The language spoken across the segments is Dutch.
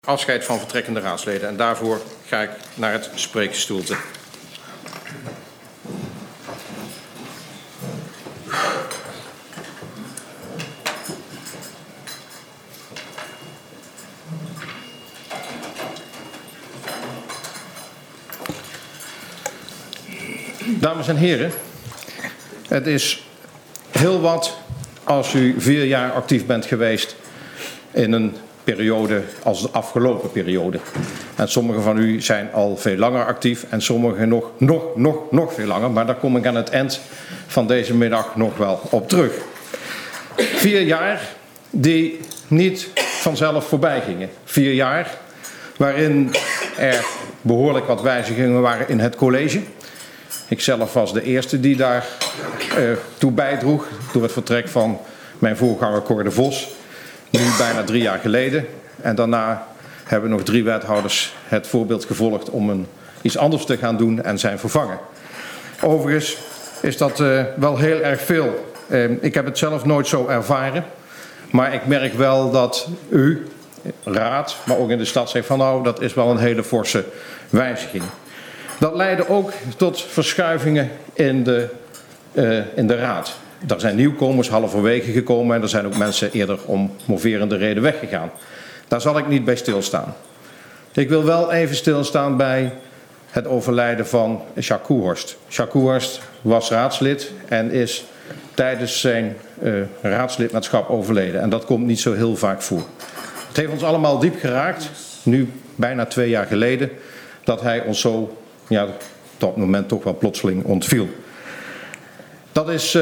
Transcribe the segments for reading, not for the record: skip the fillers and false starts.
Afscheid van vertrekkende raadsleden. En daarvoor ga ik naar het spreekstoelte. Dames en heren, het is heel wat als u 4 jaar actief bent geweest in een periode als de afgelopen periode. En sommigen van u zijn al veel langer actief en sommigen nog veel langer. Maar daar kom ik aan het eind van deze middag nog wel op terug. 4 jaar die niet vanzelf voorbij gingen. 4 jaar waarin er behoorlijk wat wijzigingen waren in het college. Ikzelf was de eerste die daar toe bijdroeg door het vertrek van mijn voorganger Cor de Vos. Nu bijna 3 jaar geleden. En daarna hebben nog 3 wethouders het voorbeeld gevolgd om iets anders te gaan doen en zijn vervangen. Overigens is dat wel heel erg veel. Ik heb het zelf nooit zo ervaren. Maar ik merk wel dat u, raad, maar ook in de stad zegt van nou, dat is wel een hele forse wijziging. Dat leidde ook tot verschuivingen in de raad. Er zijn nieuwkomers halverwege gekomen en er zijn ook mensen eerder om moverende reden weggegaan. Daar zal ik niet bij stilstaan. Ik wil wel even stilstaan bij het overlijden van Jacques Coehorst. Jacques Coehorst was raadslid en is tijdens zijn raadslidmaatschap overleden. En dat komt niet zo heel vaak voor. Het heeft ons allemaal diep geraakt, nu bijna 2 jaar geleden, dat hij ons zo, ja, op dat moment toch wel plotseling ontviel. Dat is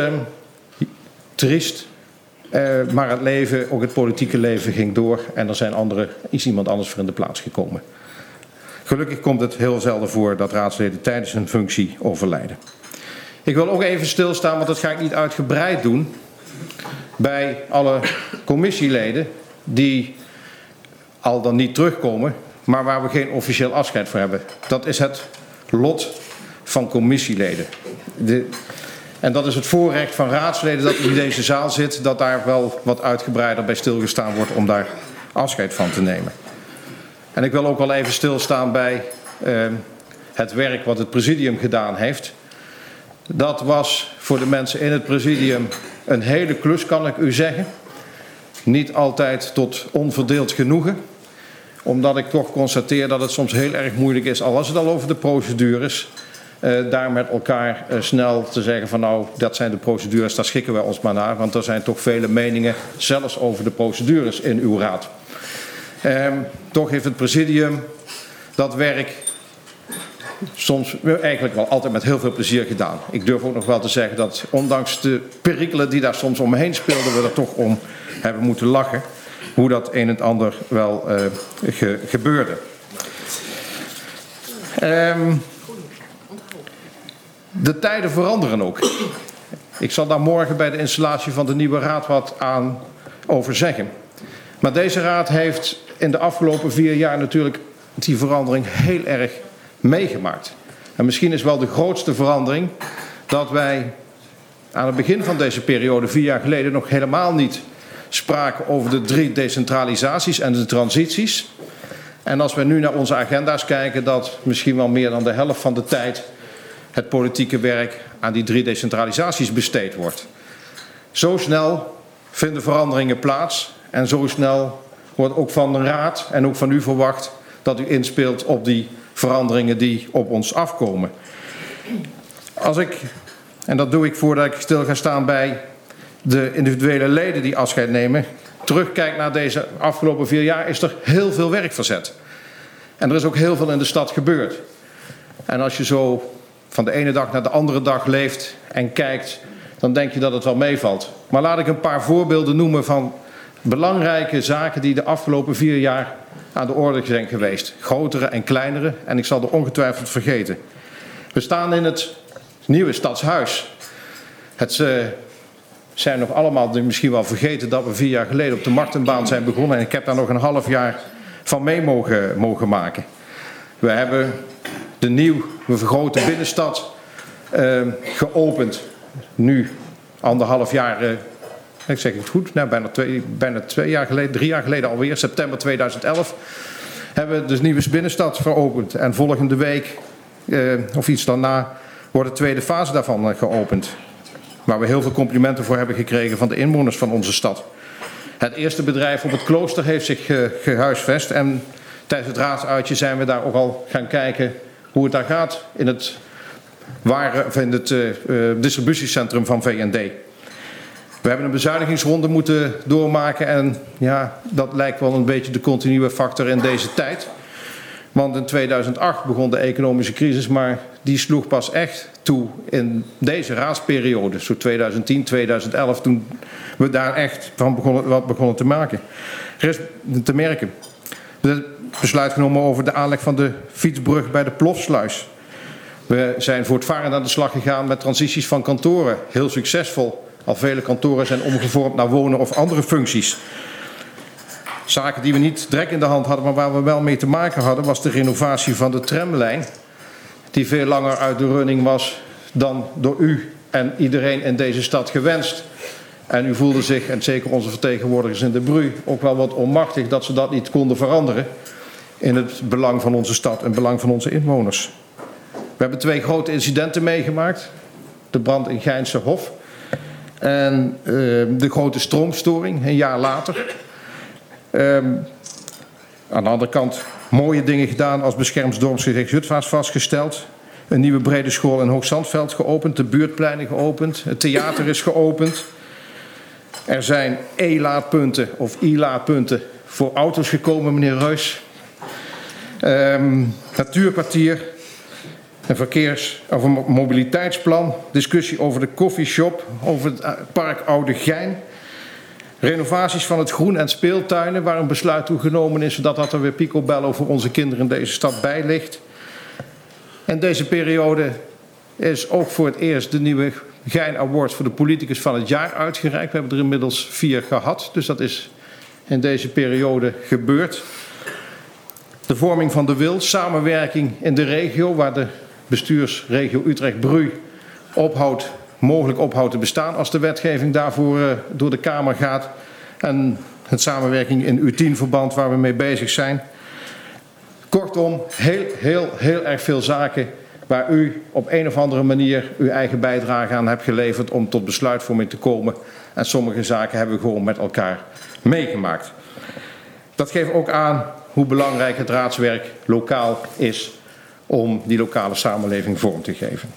triest, maar het leven, ook het politieke leven, ging door en is iemand anders voor in de plaats gekomen. Gelukkig komt het heel zelden voor dat raadsleden tijdens hun functie overlijden. Ik wil ook even stilstaan, want dat ga ik niet uitgebreid doen, bij alle commissieleden die al dan niet terugkomen, maar waar we geen officieel afscheid voor hebben. Dat is het lot van commissieleden. En dat is het voorrecht van raadsleden dat in deze zaal zit, dat daar wel wat uitgebreider bij stilgestaan wordt om daar afscheid van te nemen. En ik wil ook wel even stilstaan bij het werk wat het presidium gedaan heeft. Dat was voor de mensen in het presidium een hele klus, kan ik u zeggen. Niet altijd tot onverdeeld genoegen. Omdat ik toch constateer dat het soms heel erg moeilijk is, al was het al over de procedures, daar met elkaar snel te zeggen van nou, dat zijn de procedures, daar schikken wij ons maar naar. Want er zijn toch vele meningen, zelfs over de procedures in uw raad. Toch heeft het presidium dat werk soms eigenlijk wel altijd met heel veel plezier gedaan. Ik durf ook nog wel te zeggen dat ondanks de perikelen die daar soms omheen speelden, we er toch om hebben moeten lachen. Hoe dat een en ander wel gebeurde. De tijden veranderen ook. Ik zal daar morgen bij de installatie van de nieuwe raad wat aan over zeggen. Maar deze raad heeft in de afgelopen 4 jaar natuurlijk die verandering heel erg meegemaakt. En misschien is wel de grootste verandering dat wij aan het begin van deze periode, 4 jaar geleden, nog helemaal niet spraken over de 3 decentralisaties en de transities. En als we nu naar onze agenda's kijken, dat misschien wel meer dan de helft van de tijd het politieke werk aan die 3 decentralisaties besteed wordt. Zo snel vinden veranderingen plaats en zo snel wordt ook van de raad en ook van u verwacht dat u inspeelt op die veranderingen die op ons afkomen. Als ik, en dat doe ik voordat ik stil ga staan bij de individuele leden die afscheid nemen, terugkijk naar deze afgelopen 4 jaar, is er heel veel werk verzet. En er is ook heel veel in de stad gebeurd. En als je zo van de ene dag naar de andere dag leeft en kijkt, dan denk je dat het wel meevalt. Maar laat ik een paar voorbeelden noemen van belangrijke zaken die de afgelopen 4 jaar aan de orde zijn geweest. Grotere en kleinere, en ik zal er ongetwijfeld vergeten. We staan in het nieuwe stadshuis. Het zijn nog allemaal misschien wel vergeten dat we 4 jaar geleden op de Martenbaan zijn begonnen. En ik heb daar nog een half jaar van mee mogen maken. We hebben de nieuwe vergrote binnenstad geopend. Nu 1,5 jaar, ik zeg het goed, nou, bijna 2 jaar geleden, 3 jaar geleden alweer, september 2011. hebben we de nieuwe binnenstad veropend. En volgende week, of iets daarna, wordt de tweede fase daarvan geopend. Waar we heel veel complimenten voor hebben gekregen van de inwoners van onze stad. Het eerste bedrijf op het klooster heeft zich gehuisvest. En tijdens het raadsuitje zijn we daar ook al gaan kijken hoe het daar gaat in het distributiecentrum van V&D. We hebben een bezuinigingsronde moeten doormaken en ja, dat lijkt wel een beetje de continue factor in deze tijd. Want in 2008 begon de economische crisis, maar die sloeg pas echt toe in deze raadsperiode. Zo 2010, 2011, toen we daar echt van begonnen te maken. Er is te merken. We hebben besluit genomen over de aanleg van de fietsbrug bij de Plofsluis. We zijn voortvarend aan de slag gegaan met transities van kantoren. Heel succesvol. Al vele kantoren zijn omgevormd naar wonen of andere functies. Zaken die we niet direct in de hand hadden, maar waar we wel mee te maken hadden, was de renovatie van de tramlijn. Die veel langer uit de running was dan door u en iedereen in deze stad gewenst. En u voelde zich, en zeker onze vertegenwoordigers in de BRU, ook wel wat onmachtig dat ze dat niet konden veranderen. In het belang van onze stad en het belang van onze inwoners. We hebben 2 grote incidenten meegemaakt. De brand in Geinse Hof. En de grote stroomstoring een jaar later. Aan de andere kant mooie dingen gedaan als beschermd dorpsgezicht Jutphaas vastgesteld. Een nieuwe brede school in Hoogzandveld geopend. De buurtpleinen geopend. Het theater is geopend. Er zijn e-laadpunten of i-laadpunten voor auto's gekomen, meneer Reus. Natuurkwartier. Een mobiliteitsplan, discussie over de koffieshop, over het park Oude Gein. Renovaties van het groen en speeltuinen, waar een besluit toe genomen is, zodat er weer picobello voor onze kinderen in deze stad bij ligt. En deze periode is ook voor het eerst de nieuwe Gein Award voor de politicus van het jaar uitgereikt. We hebben er inmiddels 4 gehad, dus dat is in deze periode gebeurd. De vorming van de wil, samenwerking in de regio, waar de bestuursregio Utrecht-Bru mogelijk ophoudt te bestaan als de wetgeving daarvoor door de Kamer gaat. En het samenwerking in U10-verband waar we mee bezig zijn. Kortom, heel erg veel zaken waar u op een of andere manier uw eigen bijdrage aan hebt geleverd om tot besluitvorming te komen. En sommige zaken hebben we gewoon met elkaar meegemaakt. Dat geeft ook aan hoe belangrijk het raadswerk lokaal is om die lokale samenleving vorm te geven.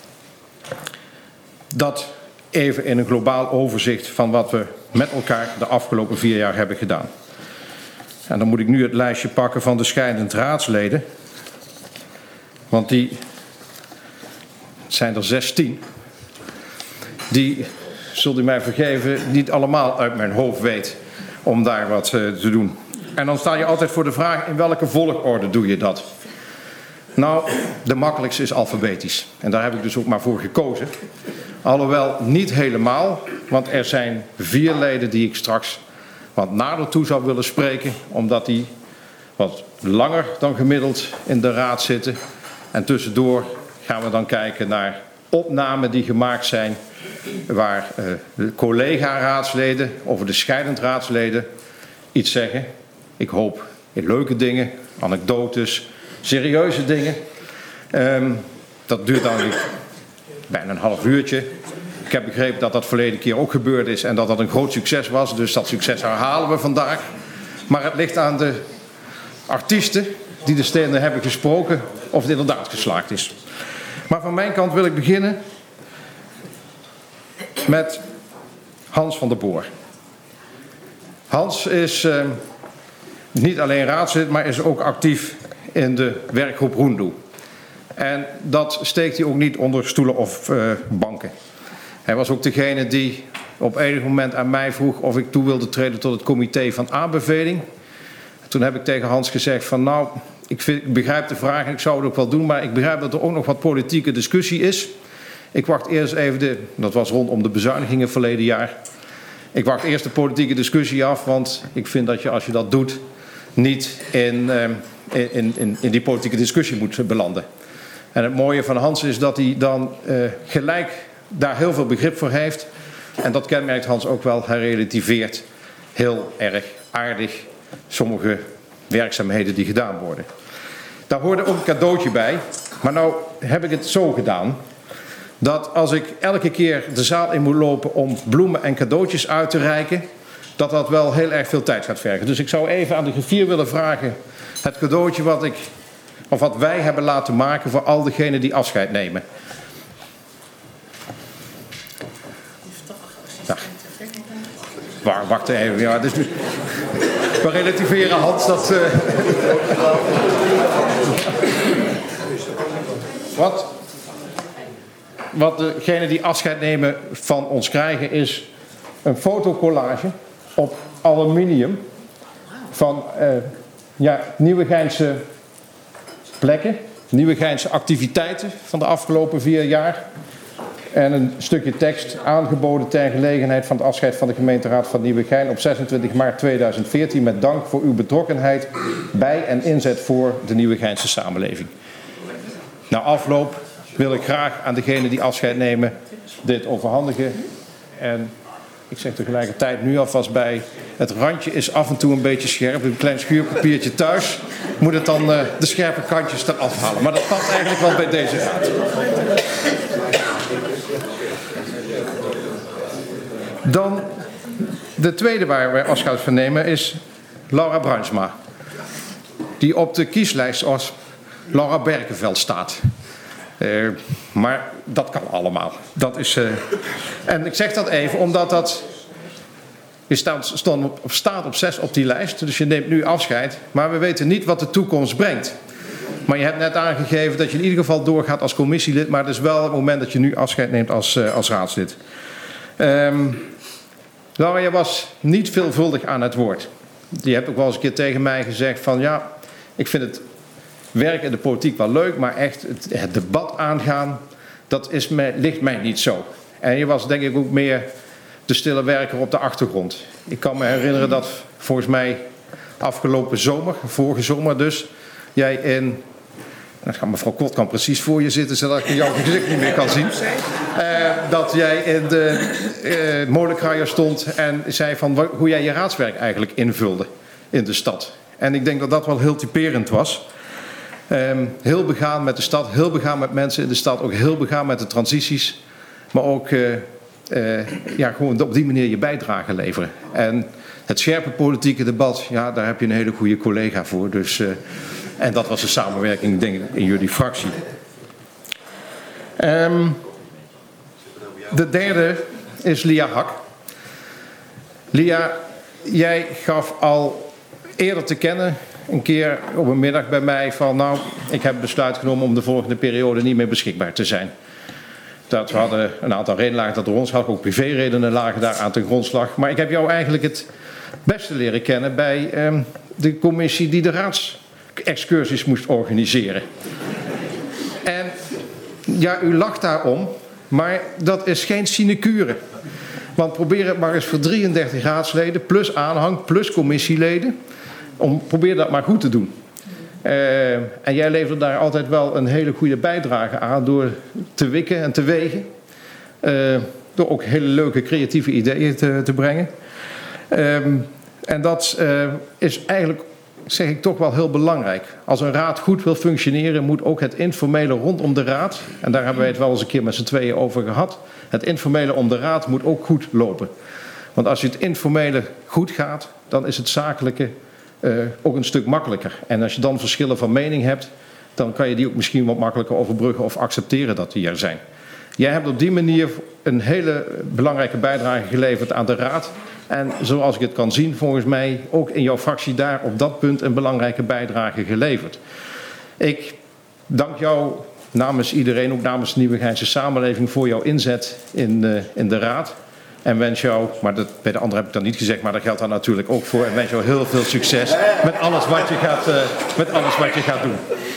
Dat even in een globaal overzicht van wat we met elkaar de afgelopen 4 jaar hebben gedaan. En dan moet ik nu het lijstje pakken van de scheidend raadsleden. Want die zijn er 16. Die, zult u mij vergeven, niet allemaal uit mijn hoofd weet om daar wat te doen. En dan sta je altijd voor de vraag, in welke volgorde doe je dat? Nou, de makkelijkste is alfabetisch. En daar heb ik dus ook maar voor gekozen. Alhoewel niet helemaal, want er zijn 4 leden die ik straks wat nader toe zou willen spreken, omdat die wat langer dan gemiddeld in de raad zitten. En tussendoor gaan we dan kijken naar opnamen die gemaakt zijn, waar de collega-raadsleden of de scheidend raadsleden iets zeggen. Ik hoop in leuke dingen, anekdotes, serieuze dingen. Dat duurt dan bijna een half uurtje. Ik heb begrepen dat dat verleden keer ook gebeurd is en dat dat een groot succes was. Dus dat succes herhalen we vandaag. Maar het ligt aan de artiesten die de stenen hebben gesproken of het inderdaad geslaagd is. Maar van mijn kant wil ik beginnen met Hans van der Boor. Hans is niet alleen raadslid, maar is ook actief in de werkgroep Roendoe. En dat steekt hij ook niet onder stoelen of banken. Hij was ook degene die op enig moment aan mij vroeg of ik toe wilde treden tot het comité van aanbeveling. Toen heb ik tegen Hans gezegd van nou, ik begrijp de vraag en ik zou het ook wel doen, maar ik begrijp dat er ook nog wat politieke discussie is. Ik wacht eerst even, dat was rondom de bezuinigingen verleden jaar. Ik wacht eerst de politieke discussie af, want ik vind dat je als je dat doet niet in die politieke discussie moet belanden. En het mooie van Hans is dat hij dan gelijk daar heel veel begrip voor heeft. En dat kenmerkt Hans ook wel. Hij relativeert heel erg aardig sommige werkzaamheden die gedaan worden. Daar hoorde ook een cadeautje bij. Maar nou heb ik het zo gedaan dat als ik elke keer de zaal in moet lopen om bloemen en cadeautjes uit te reiken, dat wel heel erg veel tijd gaat vergen. Dus ik zou even aan de griffier willen vragen het cadeautje wat wij hebben laten maken voor al diegenen die afscheid nemen. Ja. Wacht even, ja, dus we relativeren, Hans, dat... Wat degenen die afscheid nemen van ons krijgen is een fotocollage op aluminium van Nieuwegeinse plekken, Nieuwegeinse activiteiten van de afgelopen 4 jaar. En een stukje tekst aangeboden ter gelegenheid van het afscheid van de gemeenteraad van Nieuwegein op 26 maart 2014 met dank voor uw betrokkenheid bij en inzet voor de Nieuwegeinse samenleving. Na afloop wil ik graag aan degenen die afscheid nemen dit overhandigen. En ik zeg tegelijkertijd nu alvast bij, het randje is af en toe een beetje scherp. Een klein schuurpapiertje thuis moet het dan de scherpe kantjes eraf halen. Maar dat past eigenlijk wel bij deze raad. Dan de tweede waar wij afscheid van nemen is Laura Bruinsma. Die op de kieslijst als Laura Berkenveld staat. Maar dat kan allemaal. Dat is, en ik zeg dat even omdat dat... Je staat op 6 op die lijst, dus je neemt nu afscheid. Maar we weten niet wat de toekomst brengt. Maar je hebt net aangegeven dat je in ieder geval doorgaat als commissielid. Maar het is wel het moment dat je nu afscheid neemt als raadslid. Laura, je was niet veelvuldig aan het woord. Je hebt ook wel eens een keer tegen mij gezegd van ja, ik vind het werk in de politiek wel leuk, maar echt het debat aangaan, dat ligt mij niet zo. En je was denk ik ook meer de stille werker op de achtergrond. Ik kan me herinneren dat volgens mij afgelopen zomer, vorige zomer dus, jij in... Mevrouw Kot kan precies voor je zitten, zodat ik jouw gezicht niet meer kan zien. Dat jij in de molenkraaier stond en zei van hoe jij je raadswerk eigenlijk invulde in de stad. En ik denk dat dat wel heel typerend was. Heel begaan met de stad, heel begaan met mensen in de stad, ook heel begaan met de transities. Maar ook gewoon op die manier je bijdrage leveren. En het scherpe politieke debat, ja, daar heb je een hele goede collega voor. Dus... En dat was de samenwerking, denk ik, in jullie fractie. De derde is Lia Hak. Lia, jij gaf al eerder te kennen, een keer op een middag bij mij, van nou, ik heb besluit genomen om de volgende periode niet meer beschikbaar te zijn. Dat we hadden een aantal redenen lagen dat door ons, had ook privéredenen lagen daar aan ten grondslag. Maar ik heb jou eigenlijk het beste leren kennen bij de commissie die de excursies moest organiseren. En ja, u lacht daarom, maar dat is geen sinecure. Want probeer het maar eens voor 33 raadsleden, plus aanhang, plus commissieleden. Probeer dat maar goed te doen. En jij levert daar altijd wel een hele goede bijdrage aan door te wikken en te wegen. Door ook hele leuke creatieve ideeën te brengen. En dat is eigenlijk, zeg ik, toch wel heel belangrijk. Als een raad goed wil functioneren, moet ook het informele rondom de raad, en daar hebben wij het wel eens een keer met z'n tweeën over gehad, het informele om de raad moet ook goed lopen. Want als je het informele goed gaat, dan is het zakelijke ook een stuk makkelijker. En als je dan verschillen van mening hebt, dan kan je die ook misschien wat makkelijker overbruggen of accepteren dat die er zijn. Jij hebt op die manier een hele belangrijke bijdrage geleverd aan de raad. En zoals ik het kan zien, volgens mij ook in jouw fractie daar op dat punt een belangrijke bijdrage geleverd. Ik dank jou namens iedereen, ook namens de Nieuwegeinse samenleving, voor jouw inzet in de raad. En wens jou, maar bij de anderen heb ik dat niet gezegd, maar dat geldt daar natuurlijk ook voor. En wens jou heel veel succes met alles wat je gaat doen.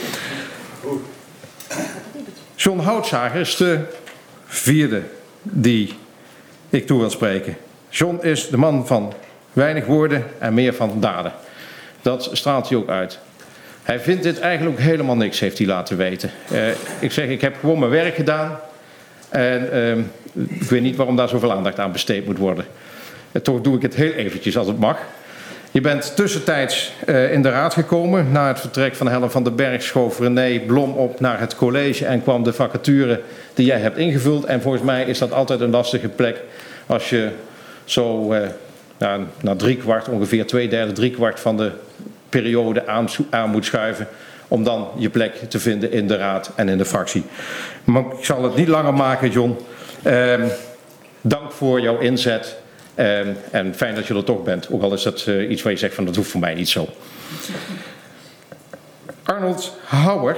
John Houtzager is de vierde die ik toe wil spreken. John is de man van weinig woorden en meer van daden. Dat straalt hij ook uit. Hij vindt dit eigenlijk ook helemaal niks, heeft hij laten weten. Ik heb gewoon mijn werk gedaan. En ik weet niet waarom daar zoveel aandacht aan besteed moet worden. Toch doe ik het heel eventjes als het mag. Je bent tussentijds in de raad gekomen. Na het vertrek van Helen van den Berg schoof René Blom op naar het college en kwam de vacature die jij hebt ingevuld. En volgens mij is dat altijd een lastige plek als je zo na driekwart, ongeveer 2/3 van de periode aan moet schuiven. Om dan je plek te vinden in de raad en in de fractie. Maar ik zal het niet langer maken, John. Dank voor jouw inzet. En fijn dat je er toch bent. Ook al is dat iets waar je zegt van dat hoeft voor mij niet zo. Arnold Houwer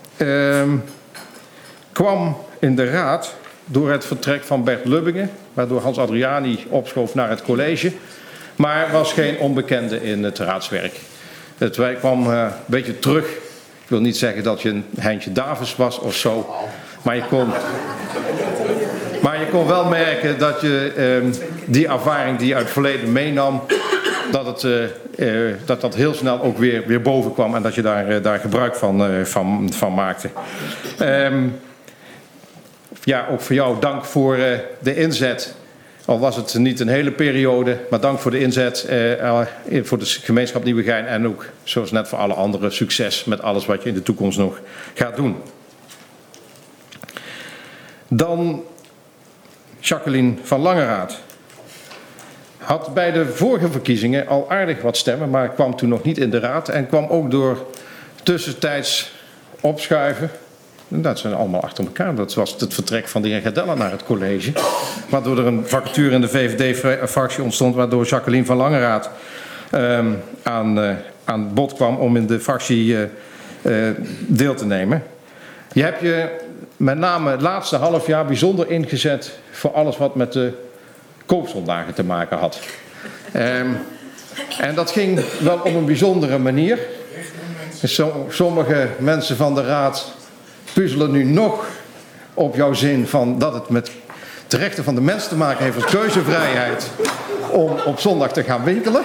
kwam in de raad door het vertrek van Bert Lubbingen. Waardoor Hans Adriani opschoof naar het college. Maar was geen onbekende in het raadswerk. Het kwam een beetje terug. Ik wil niet zeggen dat je een Heintje Davis was of zo. Maar je kon wel merken dat je die ervaring die je uit het verleden meenam, dat heel snel ook weer boven kwam en dat je daar gebruik van maakte. Ook voor jou dank voor de inzet. Al was het niet een hele periode, maar dank voor de inzet voor de gemeenschap Nieuwegein en ook, zoals net voor alle anderen, succes met alles wat je in de toekomst nog gaat doen. Dan Jacqueline van Langeraad. Had bij de vorige verkiezingen al aardig wat stemmen, maar kwam toen nog niet in de raad en kwam ook door tussentijds opschuiven. Dat zijn allemaal achter elkaar. Dat was het vertrek van de heer Gardella naar het college. Waardoor er een vacature in de VVD-fractie ontstond, waardoor Jacqueline van Langeraad aan bod kwam om in de fractie deel te nemen. Je hebt je met name het laatste half jaar bijzonder ingezet voor alles wat met de koopzondagen te maken had. En dat ging wel op een bijzondere manier. Sommige mensen van de raad puzzelen nu nog op jouw zin van dat het met de rechten van de mens te maken heeft als keuzevrijheid om op zondag te gaan winkelen.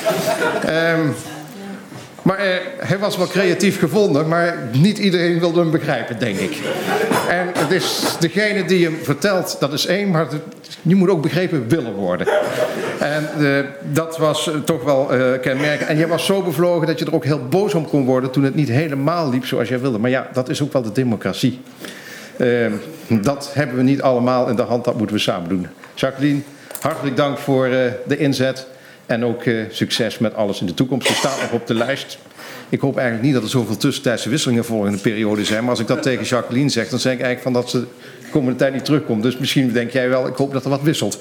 Maar hij was wel creatief gevonden, maar niet iedereen wilde hem begrijpen, denk ik. En het is degene die hem vertelt, dat is één, maar je moet ook begrepen willen worden. En dat was toch wel kenmerkend. En je was zo bevlogen dat je er ook heel boos om kon worden toen het niet helemaal liep zoals jij wilde. Maar ja, dat is ook wel de democratie. Dat hebben we niet allemaal in de hand, dat moeten we samen doen. Jacqueline, hartelijk dank voor de inzet. En ook succes met alles in de toekomst. Je staat nog op de lijst. Ik hoop eigenlijk niet dat er zoveel tussentijdse wisselingen volgende periode zijn. Maar als ik dat tegen Jacqueline zeg, dan zeg ik eigenlijk van dat ze de komende tijd niet terugkomt. Dus misschien denk jij wel, ik hoop dat er wat wisselt.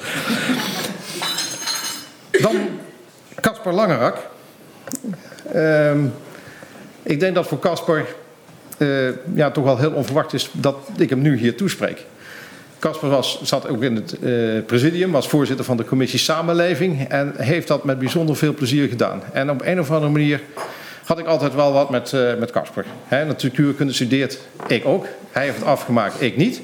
Dan Caspar Langerak. Ik denk dat voor Caspar toch wel heel onverwacht is dat ik hem nu hier toespreek. Caspar zat ook in het presidium, was voorzitter van de commissie Samenleving en heeft dat met bijzonder veel plezier gedaan. En op een of andere manier had ik altijd wel wat met Caspar. Natuurkunde studeert, ik ook. Hij heeft het afgemaakt, ik niet.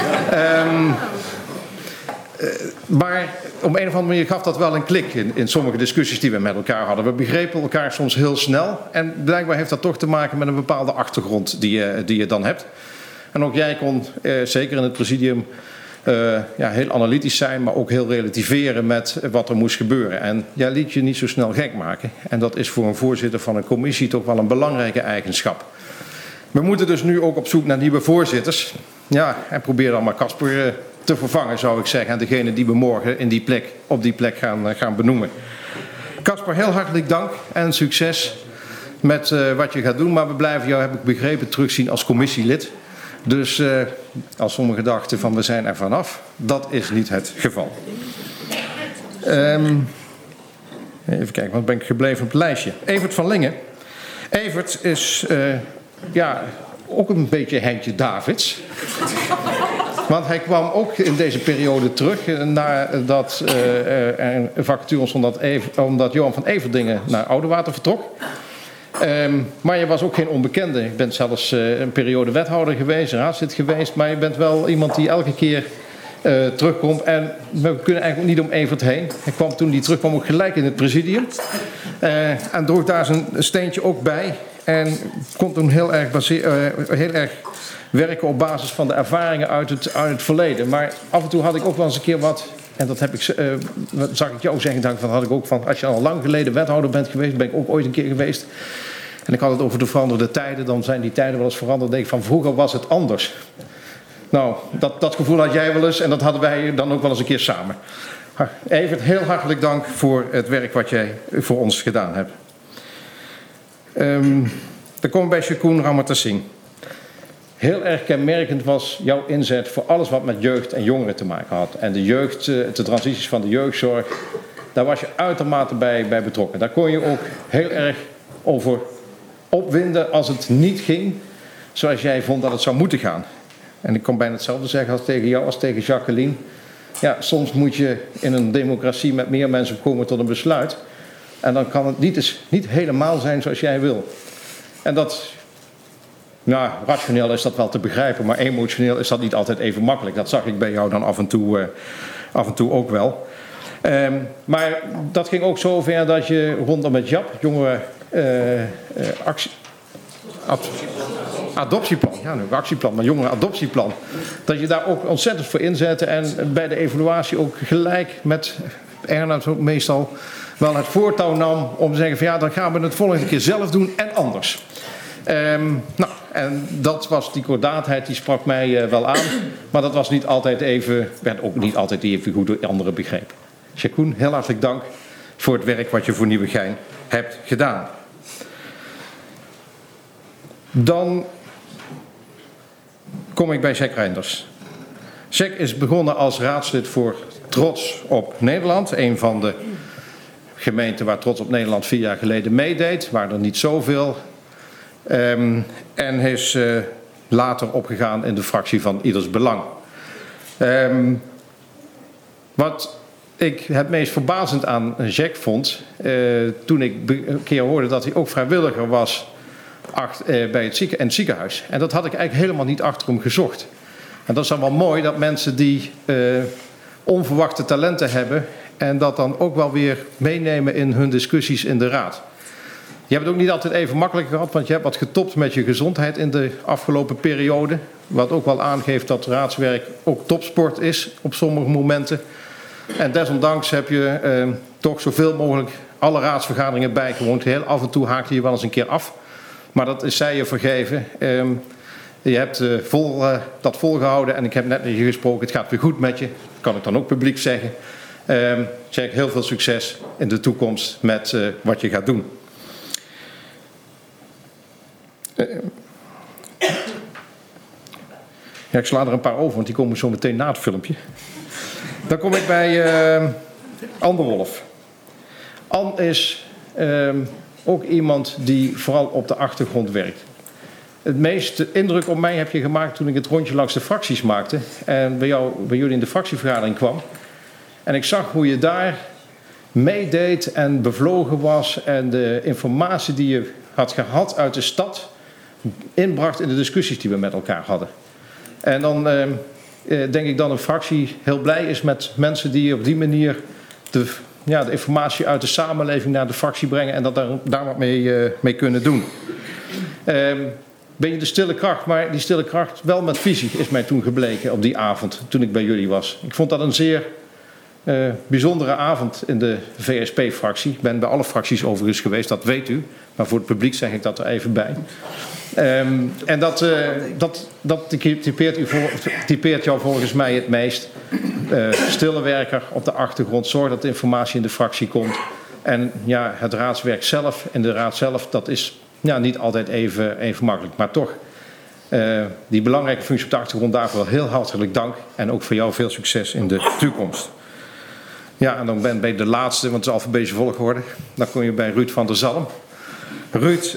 Maar op een of andere manier gaf dat wel een klik in sommige discussies die we met elkaar hadden. We begrepen elkaar soms heel snel en blijkbaar heeft dat toch te maken met een bepaalde achtergrond die je dan hebt. En ook jij kon zeker in het presidium heel analytisch zijn, maar ook heel relativeren met wat er moest gebeuren. En jij liet je niet zo snel gek maken. En dat is voor een voorzitter van een commissie toch wel een belangrijke eigenschap. We moeten dus nu ook op zoek naar nieuwe voorzitters. Ja, en probeer dan maar Caspar te vervangen, zou ik zeggen. En degene die we morgen op die plek gaan benoemen. Caspar, heel hartelijk dank en succes met wat je gaat doen. Maar we blijven jou, heb ik begrepen, terugzien als commissielid. Dus als sommigen dachten van we zijn er vanaf, dat is niet het geval. Even kijken, wat ben ik gebleven op het lijstje? Evert van Lingen. Evert is ook een beetje Heintje Davids. Want hij kwam ook in deze periode terug nadat er een vacature ontstond omdat Johan van Everdingen naar Oudewater vertrok. Maar je was ook geen onbekende. Je bent zelfs een periode wethouder geweest, raadslid geweest. Maar je bent wel iemand die elke keer terugkomt. En we kunnen eigenlijk niet om Evert heen. Toen hij terugkwam ook gelijk in het presidium. En droeg daar zijn steentje ook bij. En kon toen heel erg werken op basis van de ervaringen uit het verleden. Maar af en toe had ik ook wel eens een keer wat En dat heb ik, zag ik jou zeggen, dat had ik ook van, als je al lang geleden wethouder bent geweest, ben ik ook ooit een keer geweest. En ik had het over de veranderde tijden, dan zijn die tijden wel eens veranderd. Dan denk ik van, vroeger was het anders. Nou, dat gevoel had jij wel eens en dat hadden wij dan ook wel eens een keer samen. Evert, heel hartelijk dank voor het werk wat jij voor ons gedaan hebt. Dan komen we bij Shikoen Ramatassine. Heel erg kenmerkend was jouw inzet voor alles wat met jeugd en jongeren te maken had. En de transities van de jeugdzorg, daar was je uitermate bij betrokken. Daar kon je ook heel erg over opwinden als het niet ging zoals jij vond dat het zou moeten gaan. En ik kon bijna hetzelfde zeggen als tegen jou, als tegen Jacqueline. Ja, soms moet je in een democratie met meer mensen komen tot een besluit. En dan kan het niet helemaal zijn zoals jij wil. En dat, nou, rationeel is dat wel te begrijpen, maar emotioneel is dat niet altijd even makkelijk. Dat zag ik bij jou dan af en toe ook wel. Maar dat ging ook zover dat je rondom het JAP, jongeren adoptieplan, ja, nu actieplan, maar jongeren adoptieplan, dat je daar ook ontzettend voor inzette en bij de evaluatie ook gelijk met Erna meestal wel het voortouw nam om te zeggen van ja, dan gaan we het volgende keer zelf doen en anders. Nou, en dat was die kordaatheid, die sprak mij wel aan, maar dat was niet altijd werd ook niet altijd even goed door anderen begrepen. Shikoen, heel hartelijk dank voor het werk wat je voor Nieuwegein hebt gedaan. Dan kom ik bij Jack Reinders. Jack is begonnen als raadslid voor Trots op Nederland. Een van de gemeenten waar Trots op Nederland 4 jaar geleden meedeed. Waren er niet zoveel. En is later opgegaan in de fractie van Ieders Belang. Wat ik het meest verbazend aan Jack vond, toen ik een keer hoorde dat hij ook vrijwilliger was bij het ziekenhuis. En dat had ik eigenlijk helemaal niet achter hem gezocht. En dat is dan wel mooi dat mensen die onverwachte talenten hebben en dat dan ook wel weer meenemen in hun discussies in de raad. Je hebt het ook niet altijd even makkelijk gehad, want je hebt wat getopt met je gezondheid in de afgelopen periode. Wat ook wel aangeeft dat raadswerk ook topsport is op sommige momenten. En desondanks heb je toch zoveel mogelijk alle raadsvergaderingen bijgewoond. Heel af en toe haakte je wel eens een keer af. Maar dat is zij je vergeven. Je hebt dat volgehouden en ik heb net met je gesproken. Het gaat weer goed met je. Dat kan ik dan ook publiek zeggen. Jack, heel veel succes in de toekomst met wat je gaat doen. Ja, ik sla er een paar over, want die komen zo meteen na het filmpje. Dan kom ik bij Anne de Wolf. Anne is ook iemand die vooral op de achtergrond werkt. Het meeste indruk op mij heb je gemaakt toen ik het rondje langs de fracties maakte. En bij jullie in de fractievergadering kwam. En ik zag hoe je daar meedeed en bevlogen was. En de informatie die je had gehad uit de stad inbracht in de discussies die we met elkaar hadden. En dan denk ik dat een fractie heel blij is met mensen die op die manier de informatie uit de samenleving naar de fractie brengen en dat daar wat mee kunnen doen. Ben je de stille kracht, maar die stille kracht wel met visie is mij toen gebleken op die avond toen ik bij jullie was. Ik vond dat een zeer bijzondere avond in de VSP-fractie. Ik ben bij alle fracties overigens geweest, dat weet u. Maar voor het publiek zeg ik dat er even bij. En dat typeert jou volgens mij het meest. Stille werker op de achtergrond, zorg dat de informatie in de fractie komt. En ja, het raadswerk zelf, in de raad zelf, dat is niet altijd even makkelijk. Maar toch, die belangrijke functie op de achtergrond, daarvoor heel hartelijk dank. En ook voor jou veel succes in de toekomst. Ja, en dan ben ik de laatste, want het is alfabetische volgorde. Dan kom je bij Ruud van der Zalm. Ruud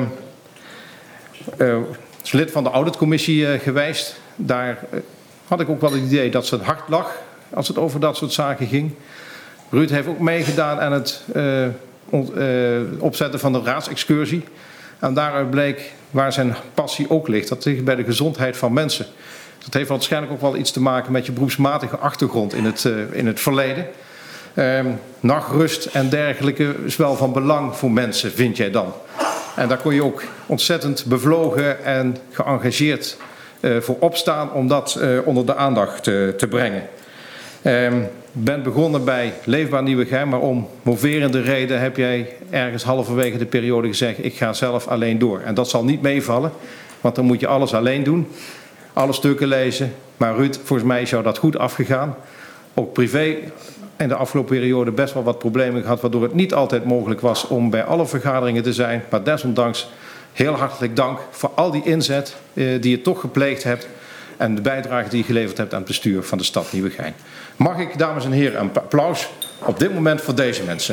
is lid van de auditcommissie geweest. Daar had ik ook wel het idee dat ze het hard lag als het over dat soort zaken ging. Ruud heeft ook meegedaan aan het opzetten van de raadsexcursie. En daaruit bleek waar zijn passie ook ligt. Dat ligt bij de gezondheid van mensen. Dat heeft waarschijnlijk ook wel iets te maken met je beroepsmatige achtergrond in het verleden. Nachtrust en dergelijke is wel van belang voor mensen, vind jij dan. En daar kon je ook ontzettend bevlogen en geëngageerd voor opstaan om dat onder de aandacht te brengen. Bent begonnen bij Leefbaar Nieuwegein, maar om moverende reden heb jij ergens halverwege de periode gezegd, ik ga zelf alleen door. En dat zal niet meevallen, want dan moet je alles alleen doen, alle stukken lezen. Maar Ruud, volgens mij is jou dat goed afgegaan. Ook privé in de afgelopen periode best wel wat problemen gehad, waardoor het niet altijd mogelijk was om bij alle vergaderingen te zijn. Maar desondanks heel hartelijk dank voor al die inzet die je toch gepleegd hebt en de bijdrage die je geleverd hebt aan het bestuur van de stad Nieuwegein. Mag ik, dames en heren, een applaus op dit moment voor deze mensen.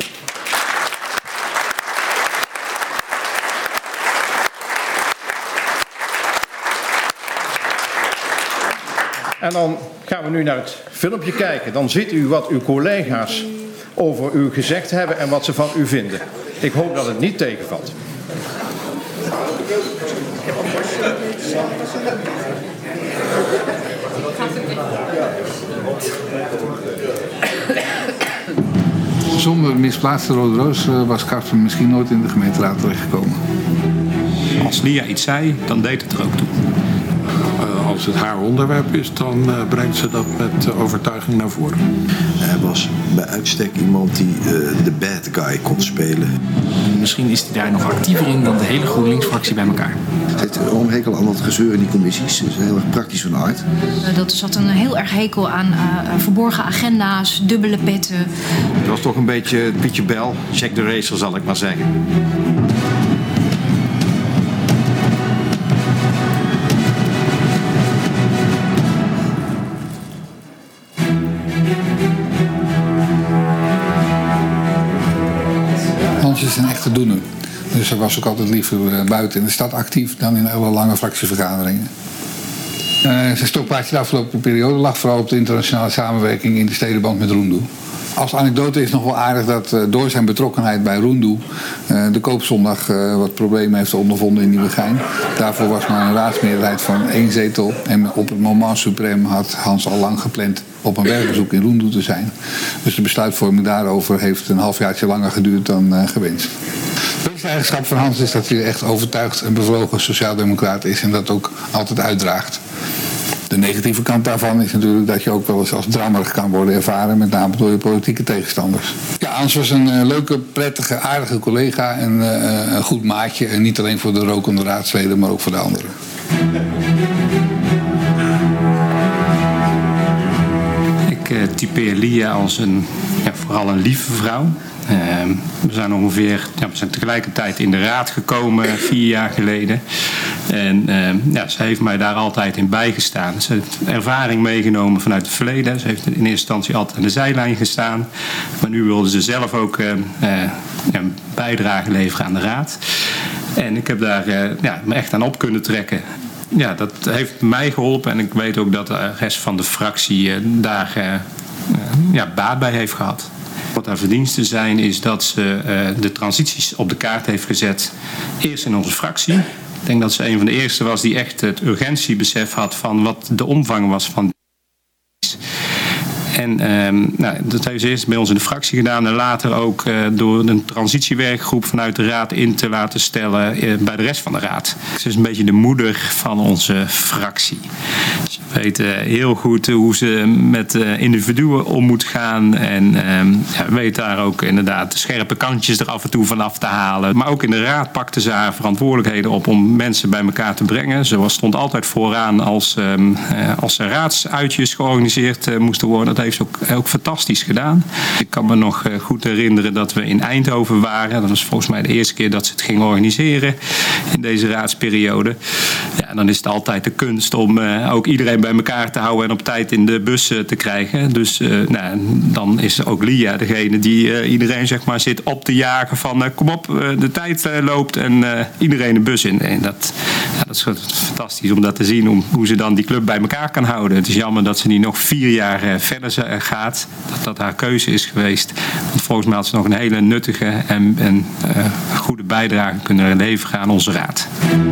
En dan gaan we nu naar het filmpje kijken. Dan ziet u wat uw collega's over u gezegd hebben en wat ze van u vinden. Ik hoop dat het niet tegenvalt. Zonder misplaatste rode roos was Karsten misschien nooit in de gemeenteraad terechtgekomen. Als Lia iets zei, dan deed het er ook toe. Als het haar onderwerp is, dan brengt ze dat met overtuiging naar voren. Hij was bij uitstek iemand die de bad guy kon spelen. Misschien is hij daar nog actiever in dan de hele GroenLinks-fractie bij elkaar. Hij heeft een hekel aan dat gezeur in die commissies. Dat is heel erg praktisch van aard. Dat zat een heel erg hekel aan verborgen agenda's, dubbele petten. Het was toch een beetje Pietje Bel, Jack the Racer zal ik maar zeggen. Hans is een echte doener. Dus hij was ook altijd liever buiten in de stad actief dan in alle lange fractievergaderingen. Zijn stokpaardje de afgelopen periode lag vooral op de internationale samenwerking in de stedenband met Roendoe. Als anekdote is nog wel aardig dat door zijn betrokkenheid bij Roendoe de Koopzondag wat problemen heeft ondervonden in Nieuwegein. Daarvoor was maar een raadsmeerderheid van 1 zetel. En op het moment suprem had Hans al lang gepland op een werkbezoek in Roendoe te zijn. Dus de besluitvorming daarover heeft een halfjaartje langer geduurd dan gewenst. De beste eigenschap van Hans is dat hij echt overtuigd en bevlogen sociaaldemocraat is en dat ook altijd uitdraagt. De negatieve kant daarvan is natuurlijk dat je ook wel eens als drammerig kan worden ervaren, met name door je politieke tegenstanders. Ja, Hans was een leuke, prettige, aardige collega en een goed maatje. En niet alleen voor de rokende raadsleden, maar ook voor de anderen. Ik typeer Lia als vooral een lieve vrouw. We zijn ongeveer, we zijn tegelijkertijd in de raad gekomen 4 jaar geleden. En ze heeft mij daar altijd in bijgestaan. Ze heeft ervaring meegenomen vanuit het verleden. Ze heeft in eerste instantie altijd aan de zijlijn gestaan. Maar nu wilde ze zelf ook een bijdrage leveren aan de raad. En ik heb daar me echt aan op kunnen trekken. Ja, dat heeft mij geholpen. En ik weet ook dat de rest van de fractie daar baat bij heeft gehad. Wat haar verdiensten zijn is dat ze de transities op de kaart heeft gezet. Eerst in onze fractie. Ik denk dat ze een van de eerste was die echt het urgentiebesef had van wat de omvang was van. En dat heeft ze eerst bij ons in de fractie gedaan en later ook door een transitiewerkgroep vanuit de raad in te laten stellen bij de rest van de raad. Ze is een beetje de moeder van onze fractie. Ze weet heel goed hoe ze met individuen om moet gaan en weet daar ook inderdaad de scherpe kantjes er af en toe vanaf te halen. Maar ook in de raad pakte ze haar verantwoordelijkheden op om mensen bij elkaar te brengen. Ze stond altijd vooraan als er raadsuitjes georganiseerd moesten worden. Dat heeft ze ook fantastisch gedaan. Ik kan me nog goed herinneren dat we in Eindhoven waren. Dat was volgens mij de eerste keer dat ze het ging organiseren in deze raadsperiode. Ja, en dan is het altijd de kunst om ook iedereen bij elkaar te houden en op tijd in de bus te krijgen. Dus dan is ook Lia degene die iedereen zeg maar zit op te jagen van kom op, de tijd loopt en iedereen de bus in. En dat is fantastisch om dat te zien, hoe ze dan die club bij elkaar kan houden. Het is jammer dat ze die nog 4 jaar verder gaat, dat haar keuze is geweest. Want volgens mij had ze nog een hele nuttige en goede bijdrage kunnen leveren aan onze raad.